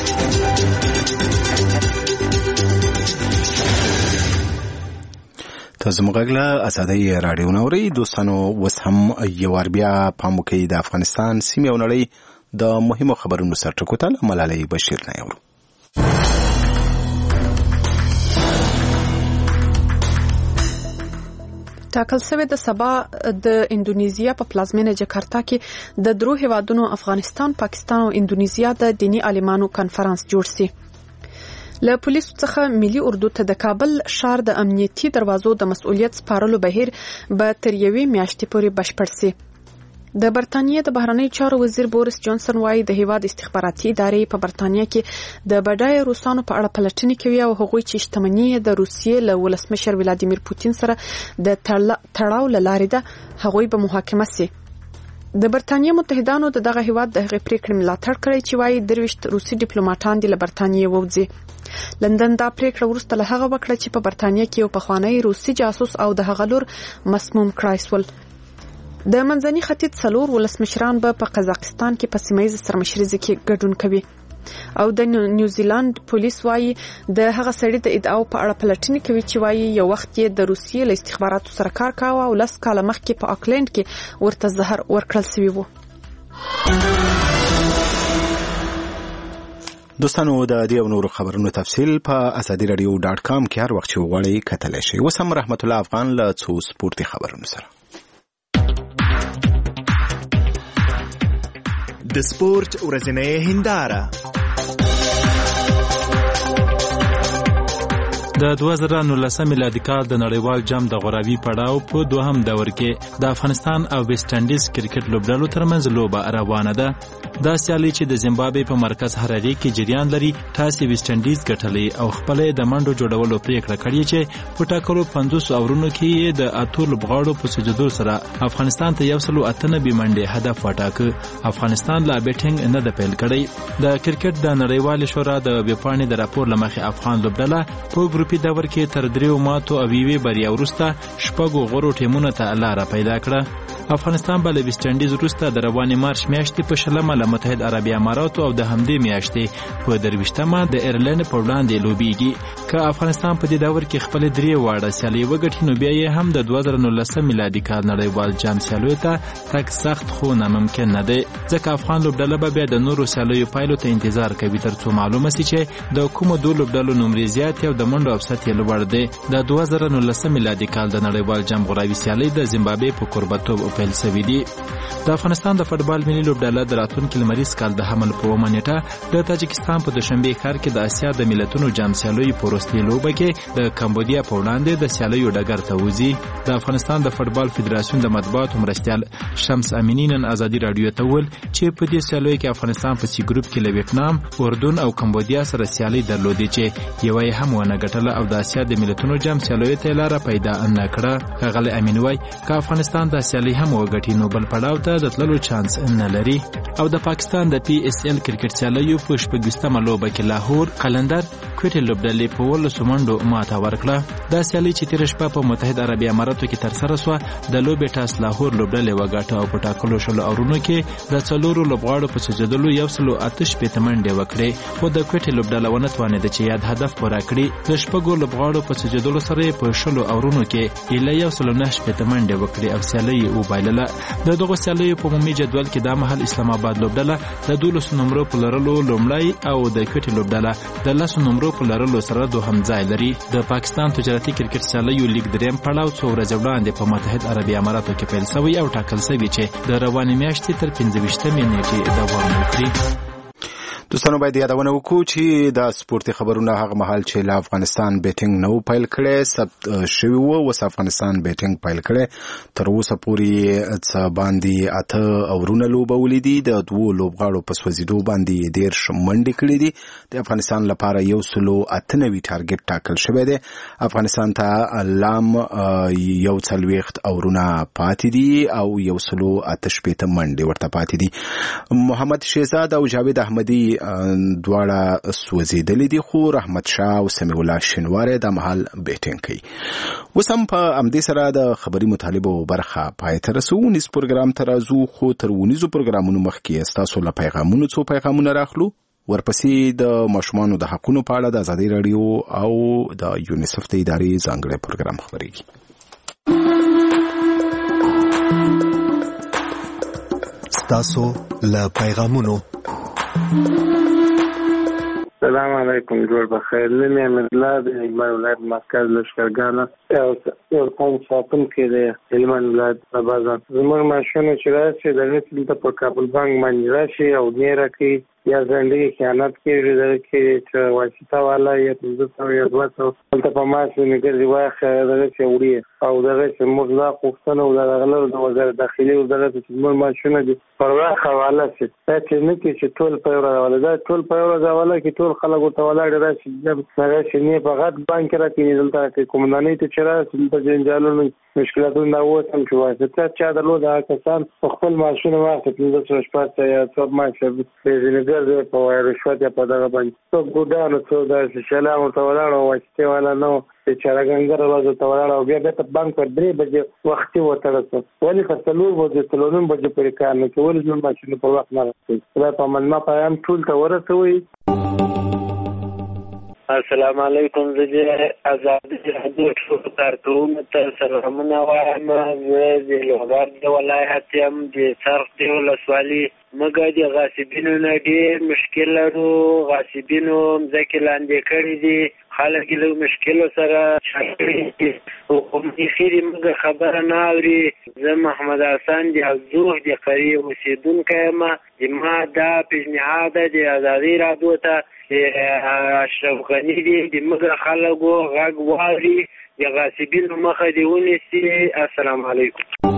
تاسو موږ له آزادی رادیو نوري دوستانو وس هم یو ور بیا پام کوي د افغانستان سیمه او نړۍ د مهمو خبرونو سره ټکوتل ملالۍ بشیر نه یو. ټاکل شوی د سبا د اندونیزیا په پلازمینه جکارتا کې د درو هیوادونو افغانستان، پاکستان او اندونیزیا د دینی عالمانو کانفرنس جوړ شي. له پولیسو څخه ملي اردو ته د کابل ښار د امنیتي دروازو د مسؤلیت سپارلو بهیر به تر یوې میاشتې پورې بشپړ شي. د برتانیې د بهرنیو چارو وزیر بوریس جانسن وايي د هیواد استخباراتي ادارې په برتانیې کې د بډایه روسانو په اړه پلټنې کوي او هغوی چې شتمني د روسیې له ولسمشر ولادیمیر پوتین سره د تړاو له لارې ده هغوی به محاکمه شي. د برتانیې متحدانو دغه هیواد د هغې پریکړې ملاتړ کړی چې وايي 23 روسي ډیپلوماټان دي له برتانیې ووځي. لندن دا پریکړه وروسته له هغه وکړه چې په برتانیې کې یو پخوانی روسي جاسوس او د هغه لور مسموم کړای شول. د منځني ختیځ 4 ولسمشران به په قزاقستان کې په سیمه ییزه سرمشرۍ کې ګډون کوي او د نیوزیلند پولیس وايي د هغه سړي د ادعاو په اړه پلټنې کوي چې وايي یو وخت یې د روسیې له استخباراتو سره کار کاوه او 10 کاله مخکې په آکلند کې ورته زهر ورکړل شوی و. دوستانو د دې او نورو خبرونو تفصیل په azadiradio.com کې هر وخت وغواړئ کتلی شئ. اوس هم رحمت الله افغان له څو سپورتي خبرونو سره. د سپورت ورځنۍ هنداره. د 2019 میلادي کال د نړیوال جام د غوراوي پړاو په دوهم دور کې د افغانستان او ویسټ انډیز کرکټ لوبډلو ترمنځ لوبه روانه ده. دا سیالي چې د زیمبابوې په مرکز حراري کې جریان لري تاسې ویسټ انډیز ګټلې او خپل د منډو جوړولو پریکړه کړې چې په ټاکلو 50 اورونو کې د اتو لوبغاړو په سجدو سره افغانستان ته 198 منډې هدف وټاکه. افغانستان لا بیټینګ نه د پیل کړی. د کرکټ د نړیوال شورا د ویپاڼې د راپور لمخې افغان لوبډله په په دور کې تر 3 ماتو او ویوي بریا وروسته شپږو غورو ټیمونو ته لاره پیدا کړه. افغانستان به له ویسټ انډیز وروسته د روانې مارچ میاشتې په شلمه له متحد عربي اماراتو او د همدې میاشتې په 23مه د ایرلند په وړاندې لوبیږي. که افغانستان په دې دور کې خپل 3 واړه سیالۍ وګټي نو بیا یې هم د 2019 میلادي کال نړیوال جام سیالیو ته تګ سخت خو ناممکن نه دی ځکه افغان لوبډله به بیا د نورو سیالیو پایلو ته انتظار کوي تر څو معلومه شي چې د کومو دوه لوبډلو نمرې زیاتې او د منډو او سطحې لوړ دی. د 2019 میلادي کال د نړیوال جام غوراوي سیالۍ د زیمبابوې په کوربتوب پیل شوې دي. د افغانستان د فوټبال ملي لوبډله د راتلونکي لمریز کال د حمل په 1 نیټه د تاجکستان په دوشنبه ښار کې د اسیا د ملتونو جام سیالیو په وروستۍ لوبه کې د کمبودیا په وړاندې د سیالیو ډګر ته وځي. د افغانستان د فوټبال فدراسیون د مطبوعاتو مرستیال شمس امینی نن آزادی رادیو ته وویل چې په دې سیالیو کې افغانستان په سی ګروپ کې له ویتنام، اردن او کمبودیا سره سیالي درلودې چې یو یې هم ونه ګټله او د اسیا د ملتونو جام سیالیو ته لاره پیدا نه کړه. ښاغلی امین وایي که افغانستان د سیالي هم وګټي نو بل پړاو ته د تللو چانس نه لري. او د پاکستان د پی اس ال کرکټ سیالیو په 20مه لوبه کې لاهور قلندر کوټې لوبډلې په 18 منډو ماته ورکړه. دا سیالي چې تیر شپه په متحد عربي اماراتو کې ترسره شوه د لوبې ټاس لاهور لوبډلې وګټه او په ټاکلو شلو اورونو کې د 4 لوبغاړو په سجدلو 108 منډې وکړې خو د کوټې لوبډله ونه توانېده چې یاد هدف پوره کړي. د شپږو لوبغاړو په سجدلو سره په شلو اورونو کې ایله 109 منډې وکړې او سیالي یې وبایلله. د دغو سیالیو په عمومي جدول کې دا مهال اسلام آباد لوبډله د 12 نمرو په لرلو لومړی او د کوټې لوبډله د 10 نمرو په لرلو سره دوهم ځای لري. د پاکستان تجارتي کرکټ سیالیو لیګ دریم پړاو څو ورځې وړاندې په متحد عربي اماراتو کې پیل شوی او ټاکل شوی چې د روانې میاشتې تر 25 نیټې دوام وکړي. دوستانو باید یادونه وکړو چې د سپورتي خبرونه هغه مهال چې له افغانستان بیټینګ نو پیل کړي ثبت شوی وو وس افغانستان بیټینګ پیل کړي تر اوسه پورې څه باندې اته اورونه لوبولې دي د دوه لوبغاړو په سوځیدو باندې ډیر منډې کړې دي د افغانستان لپاره 198 ټارګټ ټاکل شوی دی افغانستان ته لام 140 اورونه پاتې دي او 188 منډې ورته پاتې دي محمد شهزاد او جاوید احمدی دواړه سوځیدلې دي خو رحمت شاه او سمیع الله شنواره د محل بیټینګ کوي وسم په امدې سره د خبري مطالبه برخه پای تر رسونیز پروګرام ترازو خو ترونیزو پروګرامونو مخکې تاسو له پیغامونو څو پیغامونه راخلو ورپسې د ماشومانو د حقونو په اړه د آزادۍ رادیو او د یونیسف د ادارې ځانګړی پروګرام خبرېږي تاسو له پیغامونو السلام علیکم جوړ بخیر نن احمد الله د هلمند ولایت مرکز لښکرګانه او قوم ساتم کې د هلمند ولایت په بازار زموږ ماشوم چې راشي د هیڅ په کابل بانک باندې راشي او نیره کې یا ځنډي خیانت کوي د کې چې واسطه والا یا تاسو یا دوه ته په ماسه نګرځي واخه دغه چې وړي او دغه چې موږ لا خوښتنه او دغه د وزارت داخلي او دغه چې موږ ماشوم دي پروا حواله شي چې نه کې چې ټول په اورا ولدا ټول په اورا ځواله کې ټول خلکو ته ولاړ راشي دغه چې نه په غټ بانک راکې دلته کومنداني ته چرته په جنجالونو مشکلاتونه دا وسم چې واسطه چا درلود هغه کسان خپل ماشوم واخت د څه شپه یا څو ماشوم په په رشوت یا په دغه باندې څو ګډانو څو د سلام او تولاړو واسطه والا نو چې چرګنګر راځي تولاړو بیا د بانک پر 3 بجې وختي وترسو ولې خپلور وځي تلونم بجې پر کار نه کول نو ماشین په وخت نه راځي دا په منما پیغام ټول ته ورسوي السلام علیکم زه آزاد رادیو ټول کارکونکو ته سلامونه وایم زه د لوګر د ولایت يم د څرخ دی ولسوالي مګر د غاصبینو نه ډېر مشکل لرو غاصبینو ځکه لاندې کړی دي خلک له مشکل سره شاکړي او کومې خېری مګر خبره نه اوري زه محمد حسن د ازوح د قریه اوسیدونکو ما دا پیشنهاد د آزادۍ رادیو ته اشرف غنی دی د مګر خلکو غږ واري د غاصبینو مخه دی ونیسي السلام علیکم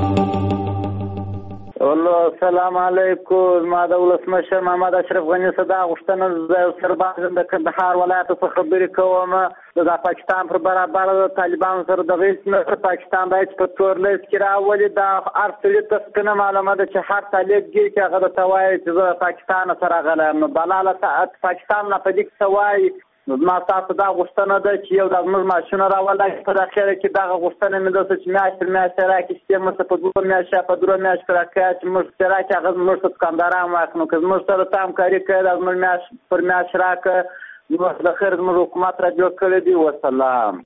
والله السلام علیکم ما د ولسمشر محمد اشرف غنی صدا غشتنه سرباز د کندهار ولایت څخه خبرې کوم د پاکستان پر برابر د طالبان سره د غیث پاکستان باید په تور لیست کې راولي د ارسل تسکنه معلومه ده چې هر طالب کې چې هغه د توای چې پاکستان سره غلام نو بلاله پاکستان نه پدې توای ما تاسو دا غوښتنه ده چې یو د موږ ماشوم راولای په داخله کې دا غوښتنه مې ده چې میاشت راکې چې موږ په دوه میاشتې په دوه میاشتې راکې چې موږ راکې هغه موږ څه کانداران واخنو که موږ سره تام کاری کوي د موږ میاشت پر میاشت راکې نو د خیر موږ حکومت را جوړ کړی دی والسلام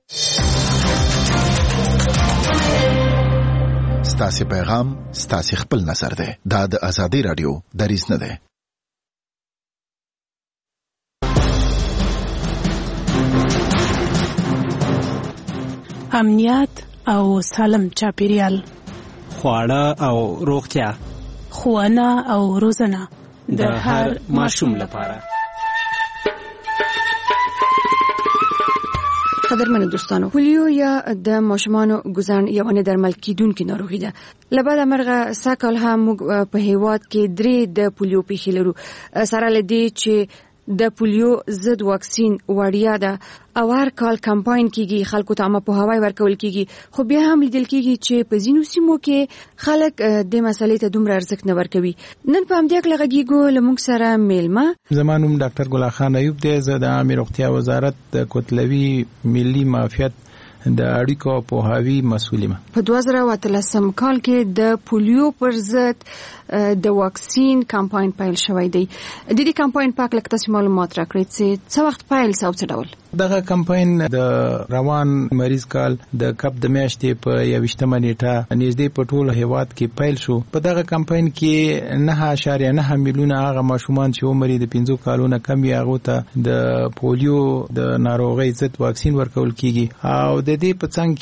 ستاسو پیغام ستاسو خپل نظر ده دا د آزادۍ رادیو دریز نه ده امنیت او سالم چاپیریال خواړه او روغتیا ښوونه او روزنه د هر ماشوم لپاره قدرمنو دوستانو پولیو یا د ماشومانو ګزن یو نه درمل کیدونکې ناروغي ده لبعد مرغه ساکل هم په هیواد کې 3 د پولیو پیښې لرو سره لدی چې د پولیو ضد واکسین وړیا ده او هر کال کمپاین کیږي خلکو ته په هوای ورکول کیږي خو بیا هم لیدل کیږي چې په ځینو سیمو کې خلک د مسلې ته دومره ارزښت نه ورکوي نن په همدې کې لګیږو لمونږ سره میلمه زمانوم ډاکټر ګل خان ایوب دی زه د عامه روغتیا وزارت د کوتلوي ملي معافیت د اړیکو په هاوی مسؤل یم په 2013 کال کې د پولیو پر ضد د واکسین کمپاین پیل شوی دی د دې کمپاین په اړه تاسو معلومات راکړئ چې څو وخت پیل څه ډول دغه کمپاین د روان مریض کال د کپ د میاشتې په 21 نیټه نږدې په ټول هیواد کې پیل شو. په دغه کمپاین کې 9.9 میلیونه هغه ماشومان چې عمر د 15 کالونو کم وي هغه ته د پولیو د ناروغۍ ضد واکسین ورکول کیږي او د دې په څنګ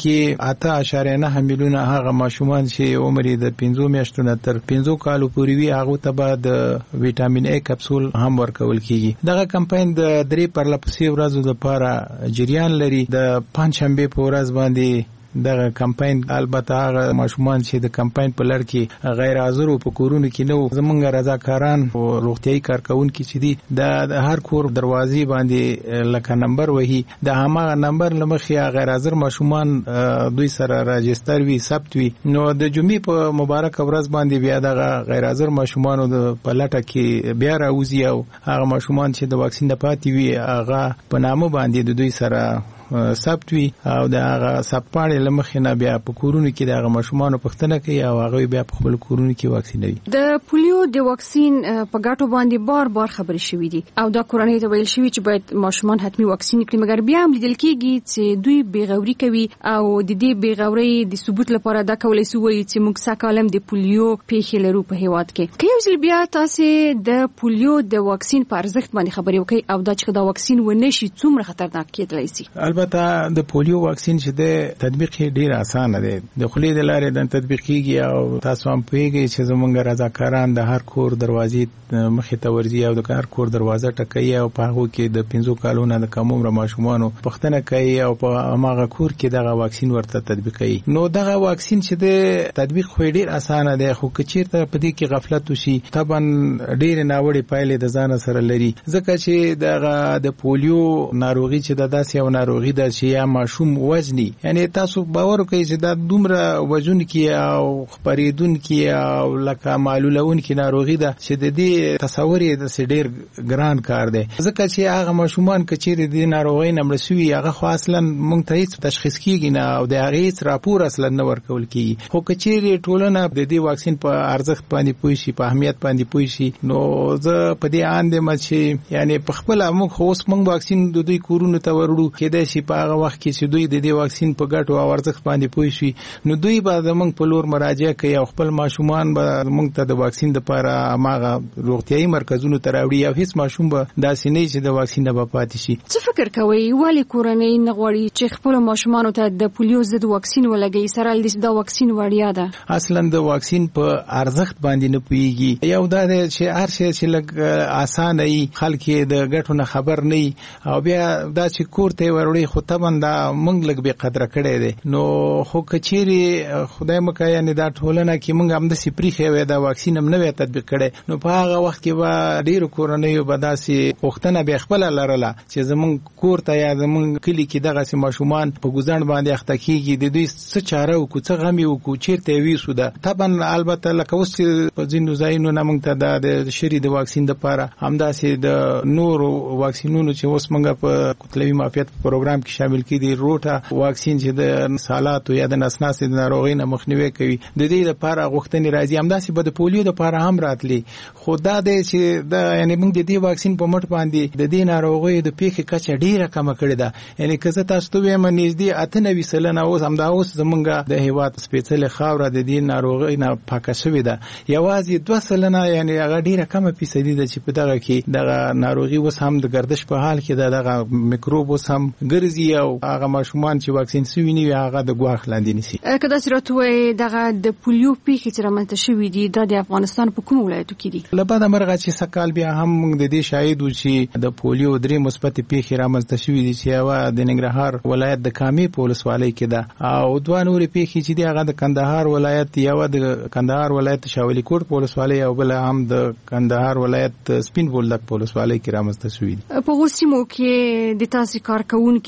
کې 8.9 میلیونه هغه ماشومان چې عمر د 15 میاشتو نه تر 15 کالو پورې وي هغه ته به د ویټامین A کپسول هم ورکول کیږي. دغه کمپاین د 3 پرلپسې ورځو لپاره جریان لري. د پنځشنبه په ورځ باندې دغه کمپاین البته هغه ماشومان چې د کمپاین په لړ کې غیر حاضر او په کورونو کې نو زمونږ رضاکاران او روغتيایي کارکونکو چې دي د هر کور دروازې باندې لکه نمبر وهي د هغه نمبر لمخې غیر حاضر ماشومان دوی سره راجستر وي ثبت وي نو د جمعې په مبارک ورځ باندې بیا د غیر حاضر ماشومان د پلټه کې بیا راوځي او هغه ماشومان چې د واکسین نه پاتې وي هغه په نامه باندې د دوی سره ثبت وي او د هغه ثبتپاڼې لمخې نه بیا په کورونو کې د هغه ماشومانو پوښتنه کوي او هغه بیا په خپل کورونو کې واکسینوي. د پولیو د واکسین په ګټو باندې بار خبرې شوې دي او دا کورنۍ ته ویل شوی چې باید ماشومان حتمی واکسین کړي مګر بیا هم لیدل کېږي چې دوی بیغوري کوي او د دې بیغوري د ثبوت لپاره دا کولای شي وایي چې موږ ساکالم د پولیو پیښې لرو په هیواد کې. که یو ځل بیا تاسو د پولیو د واکسین په ارزښت باندې خبرې وکړئ او دا چې دا واکسین ونه شي څومره خطرناک کېدلی شي. البته د پولیو واکسین چې د تطبیق ډیر اسانه دی. د خولې د لارې د تطبیق کیږي او تاسو هم پوهیږئ چې زمونږ رضاکاران د هر کور دروازې مخې ته ورځي او د هر کور دروازه ټکوي او په هغه کې د 15 کالونو د کم عمر ماشومانو پوښتنه کوي او په هغه کور کې دغه واکسین ورته تطبیقوي. نو دغه واکسین چې د تطبیق خو ډیر اسانه دی خو کچیرته په دې کې غفلت وشي طبعا ډیر ناوړي پایلې د ځان سره لري ځکه چې دغه د پولیو ناروغي چې د داسې یو ناروغي ده چې یا ماشوم وزني یعنی تاسو باور کوئ چې دا دومره وزن کې او خبرېدون کې او لکه معلولون کې ناروغي ده چې د دې تصور یې د ډېر ګران کار دی ځکه چې هغه ماشومان کچېر د ناروغي نمړسوي هغه خو اصلا مونږ ته هیڅ تشخیص کیږي نه او د هغه هیڅ راپور اصلا نه ورکول کیږي خو کچېر ټولنه د دې واکسین په ارزښت باندې پوي شي په اهمیت باندې پوي شي نو زه په دې اندم چې یعنی په خپل موږ خو اوس موږ واکسین د دوی کورونو ته ورړو کېدای شي په هغه وخت کې چې دوی د دې واکسین په ګټو او ارزښت باندې پوه شي نو دوی به زموږ په لور مراجعه کوي او خپل ماشومان به موږ ته د واکسین لپاره هغه روغتيایي مرکزونو ته راوړي او هیڅ ماشوم به داسې نه چې د واکسین نه پاتې شي. څه فکر کوئ ولې کورنۍ نه غواړي چې خپل ماشومان ته د پولیو ضد واکسین ولګي سره د واکسین وړیا ده اصلا د واکسین په ارزښت باندې نه پوهیږي یو دا چې هر شی چې لږ اسانه وي خلک د ګټو نه خبر نه او بیا دا چې کور ته وروړي خو طبعا دا موږ لږ به قدر کړی دی نو خو کچيري خدای مکه یعنی دا ټولنه کې موږ هم د سپری خوي دا واکسین هم نه تطبیق کړي نو په هغه وخت کې به ډیر کورنۍ به داسې وختونه به خپل لرله چې زمونږ کور ته یا زمونږ کلی کې دغه ماشومان په ګوزند باندې اخته کیږي د دوی څه چاره او څه غمي او چیرته وي سوده طبعا البته لکه اوس په ځینو ځایونو نه موږ ته د شری د واکسین لپاره همداسې د نور واکسینونو چې اوس موږ په کتلوي معافیت پروګرام کې شامل کړي روټا واکسین چې د سالات یا د نسناس د ناروغۍ نه مخنیوي کوي د دې لپاره غوښتنې راځي همداسې به د پولیو لپاره هم راتلی خو دا د چې د یعنی موږ د دې واکسین په مټ باندې د دې ناروغۍ د پیښې کچه ډیره کم کړې ده یعنی که تاسو ته وایم نږدې 98% اوس هم دا اوس زمونږ د هیواد سپېڅلې خاور د دې ناروغۍ نه پاکه شوې ده یوازې 2% یعنی هغه ډیره کم فیصدي ده چې په دغه کې دغه ناروغي اوس هم د گردش په حال کې دغه میکروب اوس هم ګرځي او هغه ماشومان چې واکسین شوي نه وي هغه د ګواښ لاندې نشي. کله چې راټوي دغه د پولیو پیښې چې رامنځته شوې دي د افغانستان په کوم ولایتو کې دي؟ لباده مرغه چې سکال بیا هم د دې شاهد و چې د پولیو درې مثبت پیښې رامنځته شوې دي چې یو د ننګرهار ولایت د کامې په ولسوالۍ کې ده او دوه نور پیښې چې دي هغه د کندهار ولایت یو د کندهار ولایت شاولی کوټ په ولسوالۍ او بل هم د کندهار ولایت سپین بولدک په ولسوالۍ کې رامنځته شوې دي. په غوسیمو کې د تاسو کارکونکو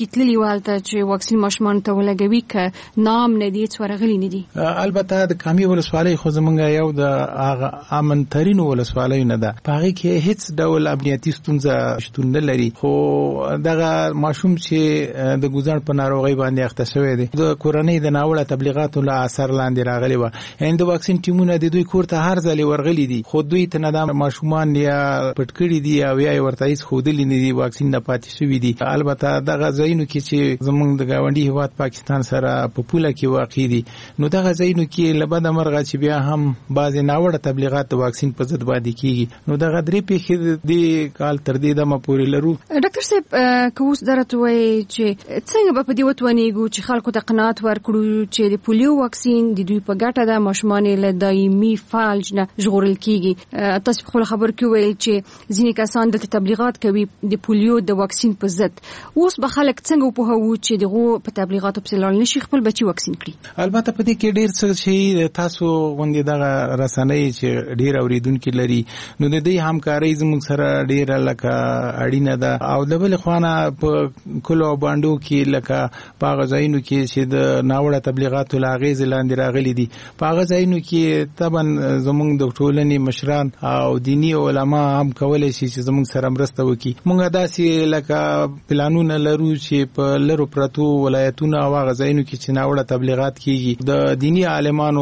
چې تللی والته چې واکسین ماشومان ته ولګوي ک نام نه دي څورغلی نه دي؟ البته د کامی ولسوالۍ خو زمونږ یو د امن ترين ولسوالۍ نه ده، پاره کې هیڅ ډول امنیتي ستونزه شتون نه لري، خو دغه ماشوم چې د ګوزړ په ناروغي باندې اخته شوی دی د کورنۍ د ناوړه تبلیغاتو له اثر لاندې راغلی و، یعنی د واکسین ټیمونه د دوی کور ته هر ځل ورغلي دي، خو دوی ته نه د ماشومان یا پټ کړي دي او یا ورته هیڅ خودلی نه دي واکسین نه پاتې شوی دي. البته دغه ځایونو کې چې زمونږ د گاونډي هیواد پاکستان سره په پوله کې واقع دي، نو دغه ځایونو کې لبد مرغه چې بیا هم بعض ناوړه تبلیغات د واکسین په ضد باندې کیږي، نو دغه درې پیښې د کال تر دې دمه پورې لرو. ډاکټر صاحب کوس درته وایي چې څنګه په دې وتونیږو چې خلکو ته قناعت ورکړو چې د پولیو واکسین د دوی په ګټه ده، ماشومان له دایمي فالج نه ژغورل کیږي. تاسو په خبر کې ویل چې ځینې کسان د تبلیغات کوي د پولیو د واکسین په ضد، اوس به خلک څنګه په هوو چې دغه په تبلیغاتو په لاړ نشي خپل بچي واکسین کړي؟ البته په دې کې ډیر څه شي تاسو غونډې دغه رسنۍ چې ډیر اوریدونکو لري، نو د دې همکاري زموږ سره ډیر لکه اړینه ده، او د بل خوانه په کلو باندو کې لکه په غځاینو کې چې د ناوړه تبلیغاتو لاغیز لاندې راغلي دي، په غځاینو کې طبعا زموږ د ټولنې مشران او دینی علما هم کولای شي چې زموږ سره مرسته وکړي. موږ داسې لکه پلانونه لرو چې په لرو پرتو ولایتونو او غځاینو کې چې ناوړه تبلیغات کیږي د دینی عالمانو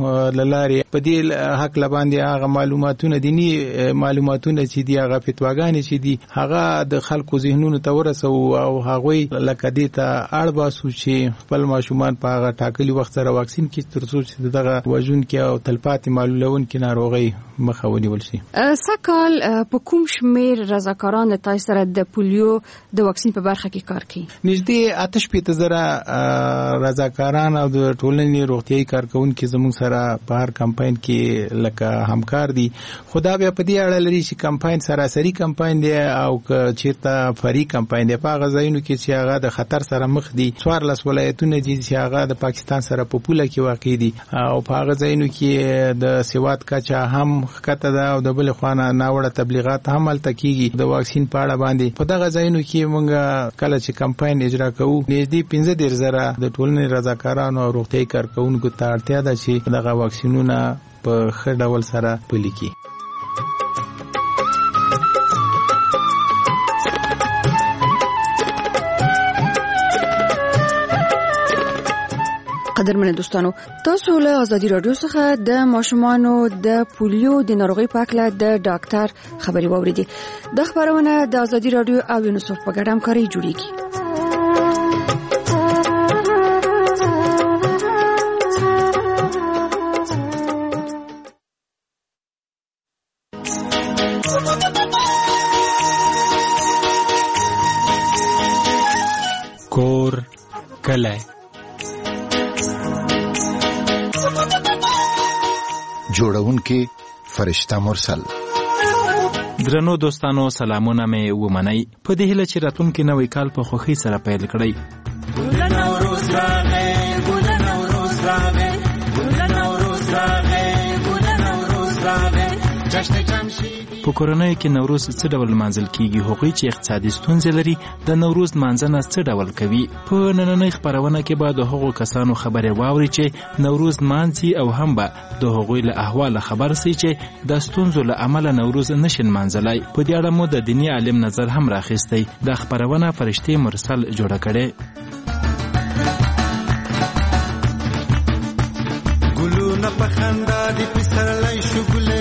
لارې په دې حق لباندې هغه معلوماتونه دینی معلوماتونه چې دی هغه فتواګانې چې دی هغه د خلکو ذهنونو ته ورسو او هغه لکه دې ته اړ باسو چې خپل ماشومان په هغه ټاکلي وخت سره واکسین کړي تر څو چې دغه وژون کې او تلپاتې معلولون کې ناروغي مخه ونیول شي. سکهال په کوم شمیر رضاکاران تاسو سره د پولیو د واکسین په برخه کې کار کوي؟ نږدې 8,000 رضاکاران او د ټولنې روغتيایي کارکونکو زموږ سره په هر کمپاین کې لکه همکار دي. خدا بیا په دې اړه لري چې کمپاین سراسري کمپاین دی او چیرته فری کمپاین دی، په غځایونو کې چې هغه د خطر سره مخ دي 14 ولایتونه دي چې هغه د پاکستان سره په پوله کې واقع دي، او په غځایونو کې د سواد کچا هم خطه ده او د بل خوانه ناوړه تبلیغات هم الته کیږي د واکسین په اړه باندې. په دغه ځایونو کې موږ کله چې کمپاین اجرا کوو نږدې 15,000 د ټولنې رضاکارانو او روغتيایي کارکونکو ته اړتیا ده چې دغه واکسینونه په ښه ډول سره پلي کړي. قدرمن دوستانو، تاسو له ازادي رادیو څخه د ماشومانو د پولیو د ناروغي په اړه د ډاکټر خبري واوریدي. د خبرونه د ازادي رادیو او یونیسف په ګډه همکاري جوړیږي. کور کله جوړونکي فرشتہ مرسل. درنو دوستانو سلامونه مې ومنئ په دې هیله چې راتلونکي نوی کال په خوښۍ سره پیل کړئ. ګل نوروز راغی، ګل نوروز راغی، ګل نوروز راغی، ګل نوروز راغی، جشن جمشید. په کورنۍ کې نوروز څه ډول لمانځل کیږي؟ هغوی چې اقتصادي ستونزې لري د نوروز لمانځنه څه ډول کوي؟ په نننۍ خبرونه کې به د هغو کسانو خبرې واوري چې نوروز لمانځي او هم به د هغوی له احواله خبر سي چې د ستونزو له امله نوروز نشي لمانځلی. په دې اړه مو د دیني عالم نظر هم راخیستی. د خبرونه فرشتې مرسل جوړه کړې. ګلونه په خندا دي پسرلی شګلې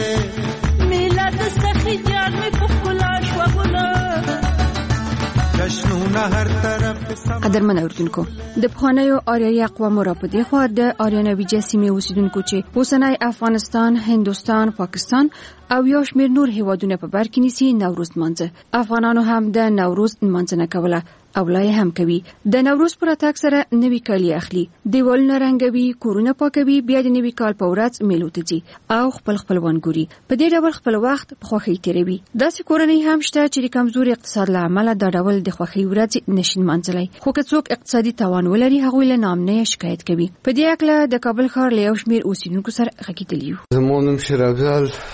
قدرمن اوردونکو، د پخوانیو آریایي اقوامو را په دې خوا د آریانویجه سیمې اوسیدونکو چې اوسنی افغانستان، هندوستان، پاکستان او یو شمېر نور هیوادونه په بر کې نیسي نوروز لمانځه. افغانانو هم د نوروز لمانځنه کوله او لا هم کوي. د نوروز پر اتاک سره نوی کالی اخلي، دیوالونه رنګوي، کورونه پاکوي، بیا د نوی کال په ورځ میلو ته ځي او خپلوان ګوري. په دې ډول خپل وخت په خوښۍ تیروي. داسې کورنۍ هم شته چې د کمزوري اقتصاد له امله دا ډول د خوښۍ ورځ نشي لمانځلی، خو که څوک اقتصادي تاوان ولري هغوی له نامنۍ شکایت کوي. په دې اړه د کابل ښار له یو شمېر اوسیدونکو سره غږېدلي یو. زما نوم شیرابیال ولایت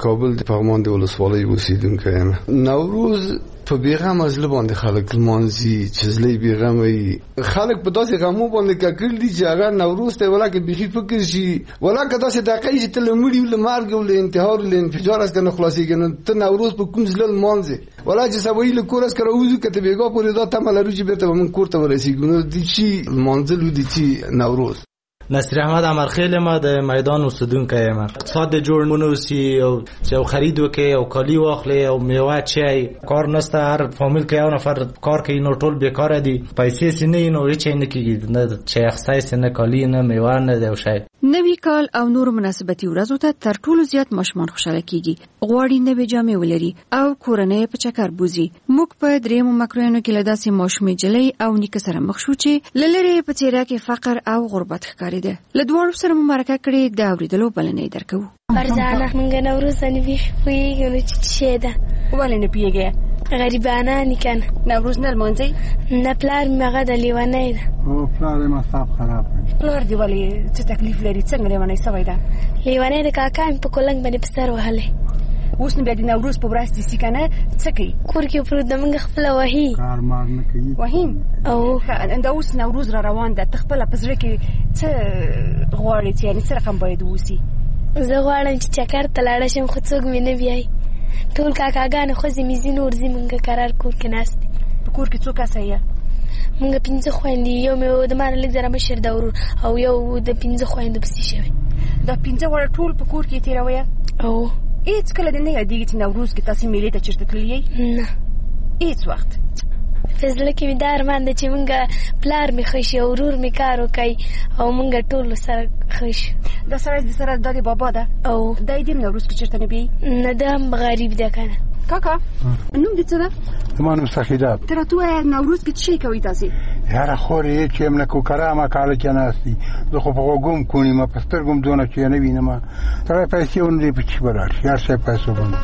کابل د پغمان د ولسوالۍ اوسیدونکی یم. نوروز په بیغم از باندې خلک لمانځي چې زلی بیغم وي. خلک په داسې غمو باندې ککړ دي چې هغه نوروز ته ولا کې بيخي فکر شي ولا که داسې دقیق چې تل مړي ول مرګ ول انتحار ول انفجار است نه خلاصيږي نو ته نوروز په کوم ځل لمانځي ولا چې سوي له کورس کړه وځو کته بیګا پورې دا تمه لرو چې بیرته من کور ته ورسیږو. نو دي چې لمانځل دي چې نوروز. نصیر احمد امرخیل ما د میدان اوسیدونکی یم. اقتصاد جوړونه وسی او چې خرید وکي او کالی واخلي او میوه چي کار نسته. هر فامیل کې یو نفر کار کوي نو ټول بیکاره دي. پیسې سینې نو هیڅ نه کیږي نه چې اخصای نه کالی نه میوه نه دی شي. نوی کال او نور مناسبتي ورځو ته تر ټولو زیات ماشومان خوشاله کیږي. غواړي نوې جامې ولري او کورنۍ په چکر بوزي. موږ په دریمو مکروینو کې لداسې ماشومې جلۍ او نیکه سره مخ شو چې لری په چیرې کې فقر او غربت ښکاري ده. لدوړو سره مرکه کړي د اوریدلو بلنې درکو. فرزانه منګه نوروز نه وی خوېږي چې شه ده ولې نه پیږي غریبانه نکن نوروز نه لمانځي نه پلار مغه د لیوانه ده او پلار مصاب خراب پلار دی ولې څه تکلیف لري څنګه لیوانه سوي ده لیوانه د کاکا په کولنګ باندې پستر وهله اوس نه بیا د نوروز په ورځ دي سکنه څه کوي کور کې پر د منګ خپل وهي کار مار نه کوي وهیم او انده اوس نوروز را روان ده تخپل پزره کې څه غواړي چې یعنی څه رقم باید وسی زه غواړم چې چکر ته لاړ شم خو څوک مې نه بیاي ټول کاکاګان خو زمي زین ورزي مونږه قرار کور کې ناست په کور کې څوک اسایه مونږ 15 خويندې یو مې د مان لږ زره مشر دا ورور او یو د 15 خويندې پسې شوی دا 15 ور ټول په کور کې تیروي او هیڅ کله د نه یادېږي چې نوروز کې تاسو میلې ته چیرته تللی نه هیڅ وخت فزله کې مې دار مان د چې مونږه پلار مې خوشي او ورور مې کار وکي او مونږ ټول سره خوش دا سره د سره د بابا ده او دای دې نوروز کې چیرته نه بي نه د غریب ده کنه کاکا نوم دې څه ده زمانو مستخیدات تر تو نوروز کې څه کوي تاسو یاره خوري چې موږ کو کرامه کال کې ناسي زه خو په وګوم کونی ما پسترګم دونه چې نه وینم تر پیسې ونې په چی بلار یار څه پیسې ونه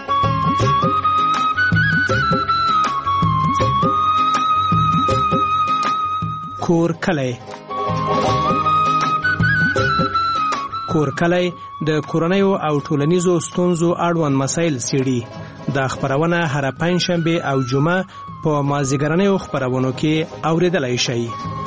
کور کلی د کورنیو او ټولنیزو ستونزو اړوند مسایل څېړي. دا خبرونه هر پنځشنبه او جمعه په مازیګرنیو خبرونو کې اوریدلای شئ.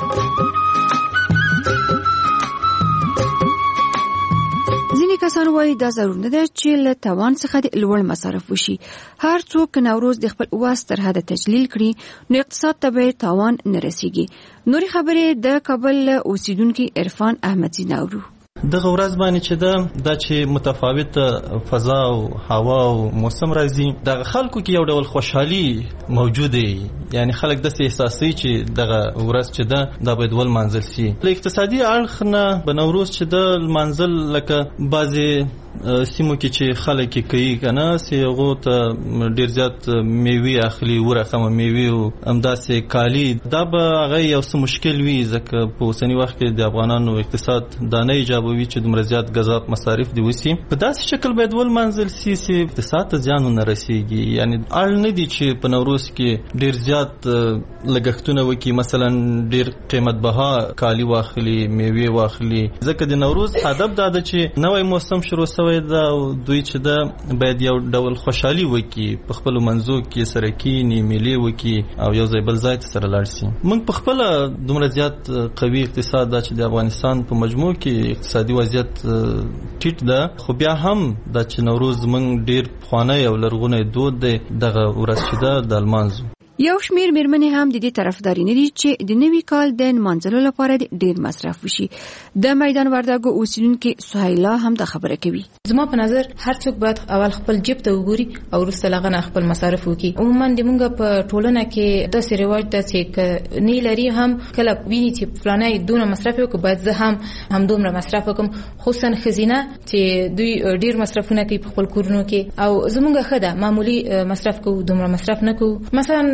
ځینې کسان وایي دا ضرور نه ده چې له توان څخه د لوړ مصرف وشي. هر څوک نوروز د خپل واس تر حده تجلیل کړي نو اقتصاد ته به تاوان نه رسیږي. نوري خبرې د کابل اوسیدونکو عرفان احمدزی نورو. دغه ورځ باندې چې دا چې متفاوته فضا او هوا او موسم راځي د خلکو کې یو ډول خوشحالي موجوده یعنی خلک د احساسي چې دغه ورځ چې دا باید ول منزل سي. له اقتصادي اړخ نه به نوروز چې د منزل لکه بعضي سیمو کې چې خلک کوي کنه سیغه ته ډیر زیات میوي اخلي ورخه میوي او همداسې کالی دا به هغه یو څه مشکل وي ځکه په اوسنی وخت کې د افغانانو اقتصاد دانه ایجابوي چې د مرزيات غذا مصارف دی وسی په داسې شکل باید ول منزل سي اقتصاد ته ځان نه رسیږي. یعنی اړ نه دي چې په نوروز کې ډیر زیات لګښتونه وکي مثلا ډیر قیمت بها کالی واخلي میوي واخلي ځکه د نوروز هدف دا ده چې نوې موسم شروع دا دوی چې دا باید یو ډول خوشحالي وکي په خپل منځو کې سره کینی ملي وکي او یو ځای بل ځای سره لاړ شي. موږ په خپل دومره زیات قوي اقتصاد دا چې د افغانستان په مجموع کې اقتصادي وضعیت ټیټ ده خو بیا هم دا چې نوروز موږ ډیر خوانه او لرغونه دود دی دغه ورځ چې د المانزو یو شمیر میرمنې هم د دې طرفداري نه دي چې د نوي کال د منځلو لپاره ډیر مصرف وشي. د میدان وردګو اوسیدونکو سهیلا هم د خبره کوي. زما په نظر هر څوک باید اول خپل جیب ته وګوري او وروسته لغه خپل مصارف وکړي. عموما د موږ په ټولنه کې د سری رواج د چې نه لري هم کله ویني چې فلانه دونه مصرف وکړي باید زه هم دومره مصرف وکم خصوصا خزینه چې دوی ډیر مصرفونه کوي په خپل کورونو کې او زموږ خده معمولی مصرف کوو دومره مصرف نه کوو. مثلا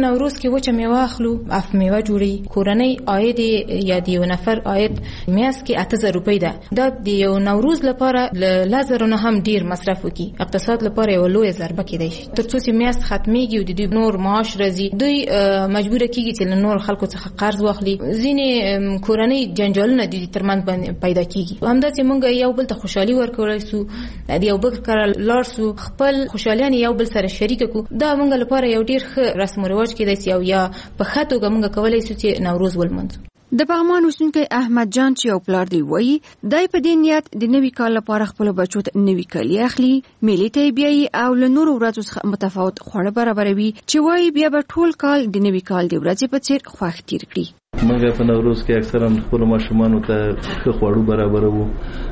نوروز کې وچه میوه اخلو، اف میوه جوړي، کورنۍ عاید یا د یو نفر عاید میاشت کې 8000 روپۍ ده. دا د یو نوروز لپاره لازر نه هم ډیر مصرف وکي، اقتصاد لپاره یو لوی ضربه کېدای شي. تر څو چې میاشت ختميږي او د دوی نور معاش راځي، دوی مجبور کیږي چې نور خلکو څخه قرض واخلي. ځینې کورنۍ جنجالونه د ترمنځ باندې پیدا کیږي. همداسې موږ یو بل ته خوشحالي ورکولای سو، د یو بل کار لار سو، خپل خوشحالي یو بل سره شریک کو. دا موږ لپاره یو ډیر ښه رسم او رواج کېدای شي او یا په خاطر موږ کولای سو چې نوروز ولمنځو. د پغمان اوسونکی احمد جان چې یو پلار دی وایي دای په دې نیت د نوي کال لپاره خپل بچو ته نوي کالي اخلي، میلې ته بیاي او له نورو ورځو څخه متفاوت خواړه برابروي چې وایي بیا به ټول کال د نوي کال د ورځې په څیر خوښ تیر کړي. موږ په نوروز کې اکثرا خپل ماشومانو ته ښه خواړه برابرو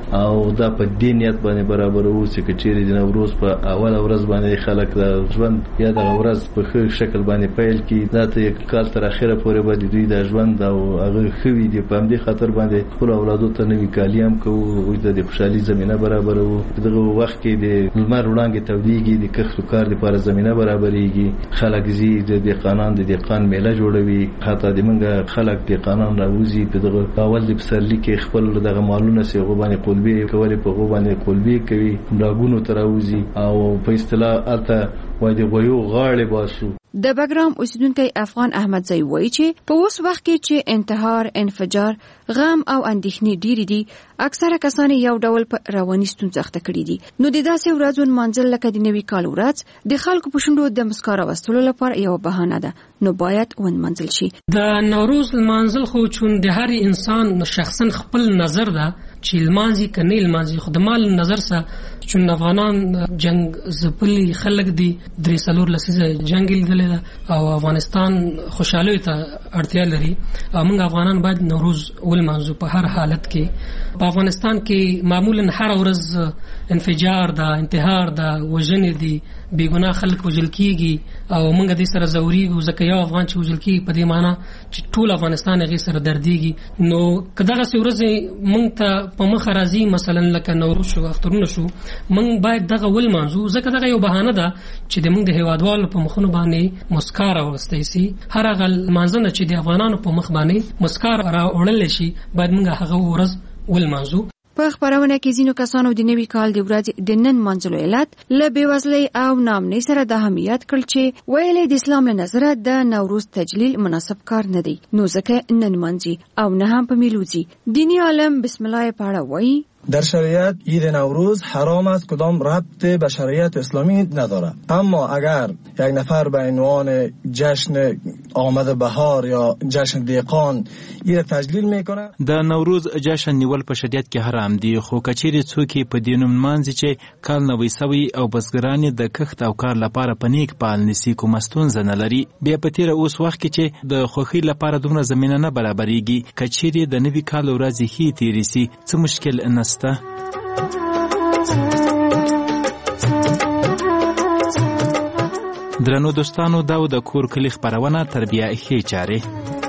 او دا په دې نیت باندې برابرو چې کچېری د نوروز په اوله ورځ باندې خلک د ژوند یا د ورځ په ښه شکل باندې پیل کړي. دا ته کال تر اخره پورې باندې دوی د ژوند او هغه خوي دي په همدې خاطر باندې خپل اولادو ته نوي کالي هم کوو او د خوشحالي زمينه برابرو. دغه وخت کې د لمر وړانګې تودېږي، د کښت کار لپاره زمينه برابرېږي، خلک زی د دهقانان د دهقان میله جوړوي. حتی د منګه خلک دهقانان راوځي په دغه اول د پسرلي کې خپل دغه مالونه سي غوبانې قلبي کوي، په غوبانې قلبي کوي، راګونو تراوځي او په اصطلاح الته وای دی غویو غاړې باسو. د بګرام اوسیدونکو افغان احمد زئی وایي چې په اوس وخت کې چې انتحار، انفجار، غم او اندېښنې ډېری دي، اکثره کسان یو ډول په رواني ستونزه اخته کړي دي. نو د داسې ورځو منځل لکه د نوي کال ورځ د خلکو په شونډو د مسکا راوستلو لپاره یو بهانه ده، نو باید ونمنځل شي. د نوروز منځل خو چون د هر انسان شخصا خپل نظر ده چې لمانځي کنه لمانځي. خو د مال نظر سره چون افغانان جنگ زپلی خلک دي، درې څلور لسیزه جنگ لیدل او افغانستان خوشاله ته اړتیا لري. موږ افغانان باید نوروز ولمانځو په هر حالت کې. په افغانستان کې معمولا هر ورځ انفجار ده، انتحار ده، وژنې دي، بیګناه خلک وژل کیږي او موږ دې سره زوري ځکه یو افغان چې وژل کیږي په دې معنی چې ټول افغانستان هغه سره درديږي. نو کداغه ورځې موږ ته په مخ راځي، مثلا لکه نوروز شو، اخترونه شو، موږ باید دغه ولمانځو ځکه دغه یو بهانه ده چې د موږ د هیوادوالو په مخونو باندې مسکا راوستي سي. هر هغه مانځنه چې د افغانانو په مخ باندې مسکا راوړل شي باید موږ هغه ورځ ولمانځو. په خبرونه کې ځینو کسانو د نوي کال د ورځې د نن منځلو علت له بېوزلۍ او ناامنۍ سره د اهمیت کړ چې ویلې د اسلام له نظره د نوروز تجلیل مناسب کار نه دی، نو ځکه نن منځي او نه هم په میلوزي. دینی عالم بسم الله پاړه وایي در شریعت عید نوروز حرام است، کدام ربط به شریعت اسلامی نداره. اما اگر یک نفر به عنوان جشن آمد بهار یا جشن دیقان این تجلیل میکنه، د نوروز جشن نیول په شریعت کې حرام دي. خو کچېری څوک په دینوم مانځي چې کال نوې سوي او بزګران د کښت او کار لپاره پنیک پال نسی کوم ستونزه نه لري. بیا په تیر اوس وخت کې چې د خوخي لپاره دومره زمينه نه برابرېږي، کچېری د نوي کال ورځ هي تیری سي، څه مشکل نسته. درنو دوستانو، دا د کور کلی خبرونه تربیه ښې چارې.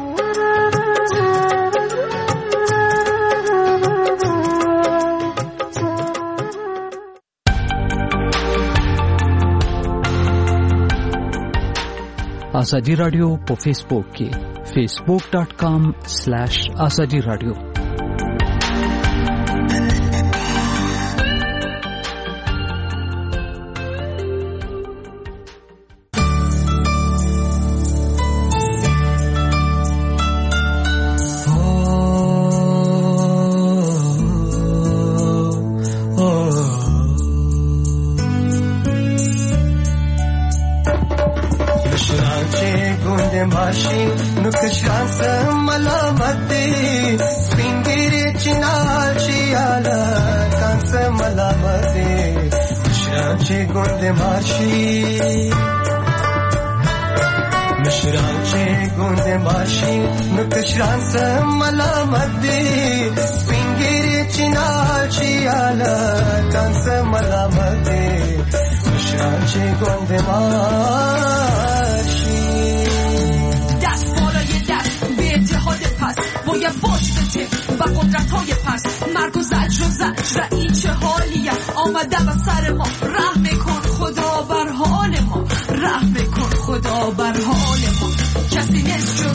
آزادی رادیو په فیسبوک کې facebook.com/azadi radio. دست بالای دست به اتحاد پس باید باش بته و قدرت های پس مرگ و زجر این چه حالیه آمده و سر ما رحم کن خدا بر حال ما، رحم کن خدا بر حال ما.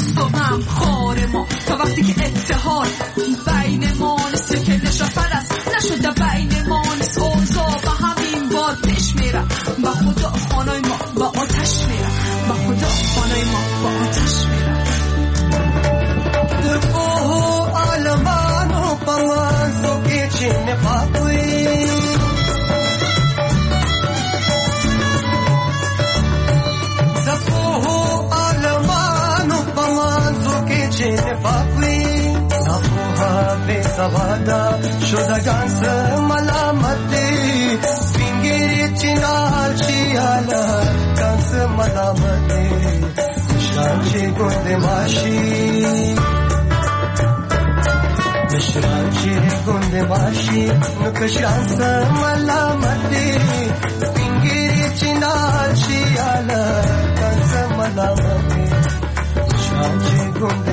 دوست و غم خار ما تا وقتی که اتحاد بین ما نیست که نشافر است نشده بین ما نیست اوضاع به همین باد پیش میره با خدا خانای ما با آتش میره با خدا خانای ما با آتش میره دفوه عالمانو پمازو که چین پاکوی دفوه عالمانو پمازو که چین پاکوی دفوه بی سوادا شدگان سملامتی سپینگیری چینال چیالا کان سملامتی شرانچی گند ماشی شرانچی گند ماشی نکشان سملامتی سپینگیری چینال چیالا کان سملامتی شرانچی گند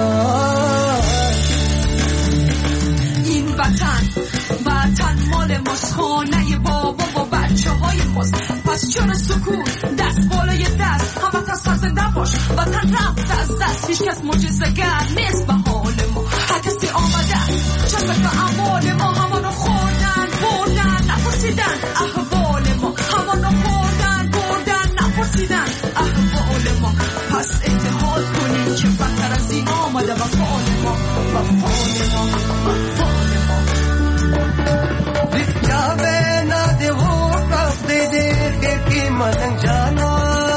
ماشی این وطن مال ماست خانه بابا و بچه های ماست پس چرا سکوت دست بالای دست هم وطن سرزنده باش وطن رفت از دست هیچ کس معجزه‌گر نیست به حال ما هر کسی آمده چشم به اعمال ما همانو خوردن بردن نپرسیدن احوال ما همانو خوردن بردن نپرسیدن احوال ما پس اتحاد کنیم که بدتر از این آمده به فال ما به فال ما به فال ما जावे ना दे वो कब दे दे के कीमत जाना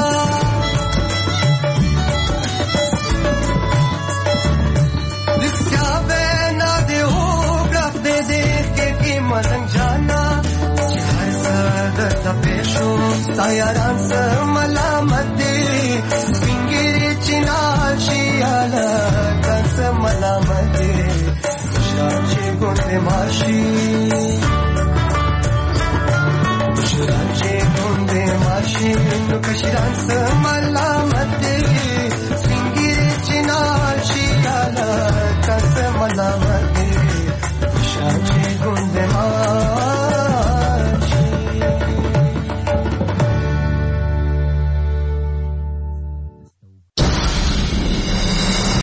जावे ना दे वो कब दे दे के कीमत जाना हर सदर पेशो तायारान से मलामती पिंगिरी चिनाल शियाला कन से मलामती शांति गुंडे माशी شرانچی گنده ماشین کشیران سملامتی سنگیری چینال شیالا کس ملامتی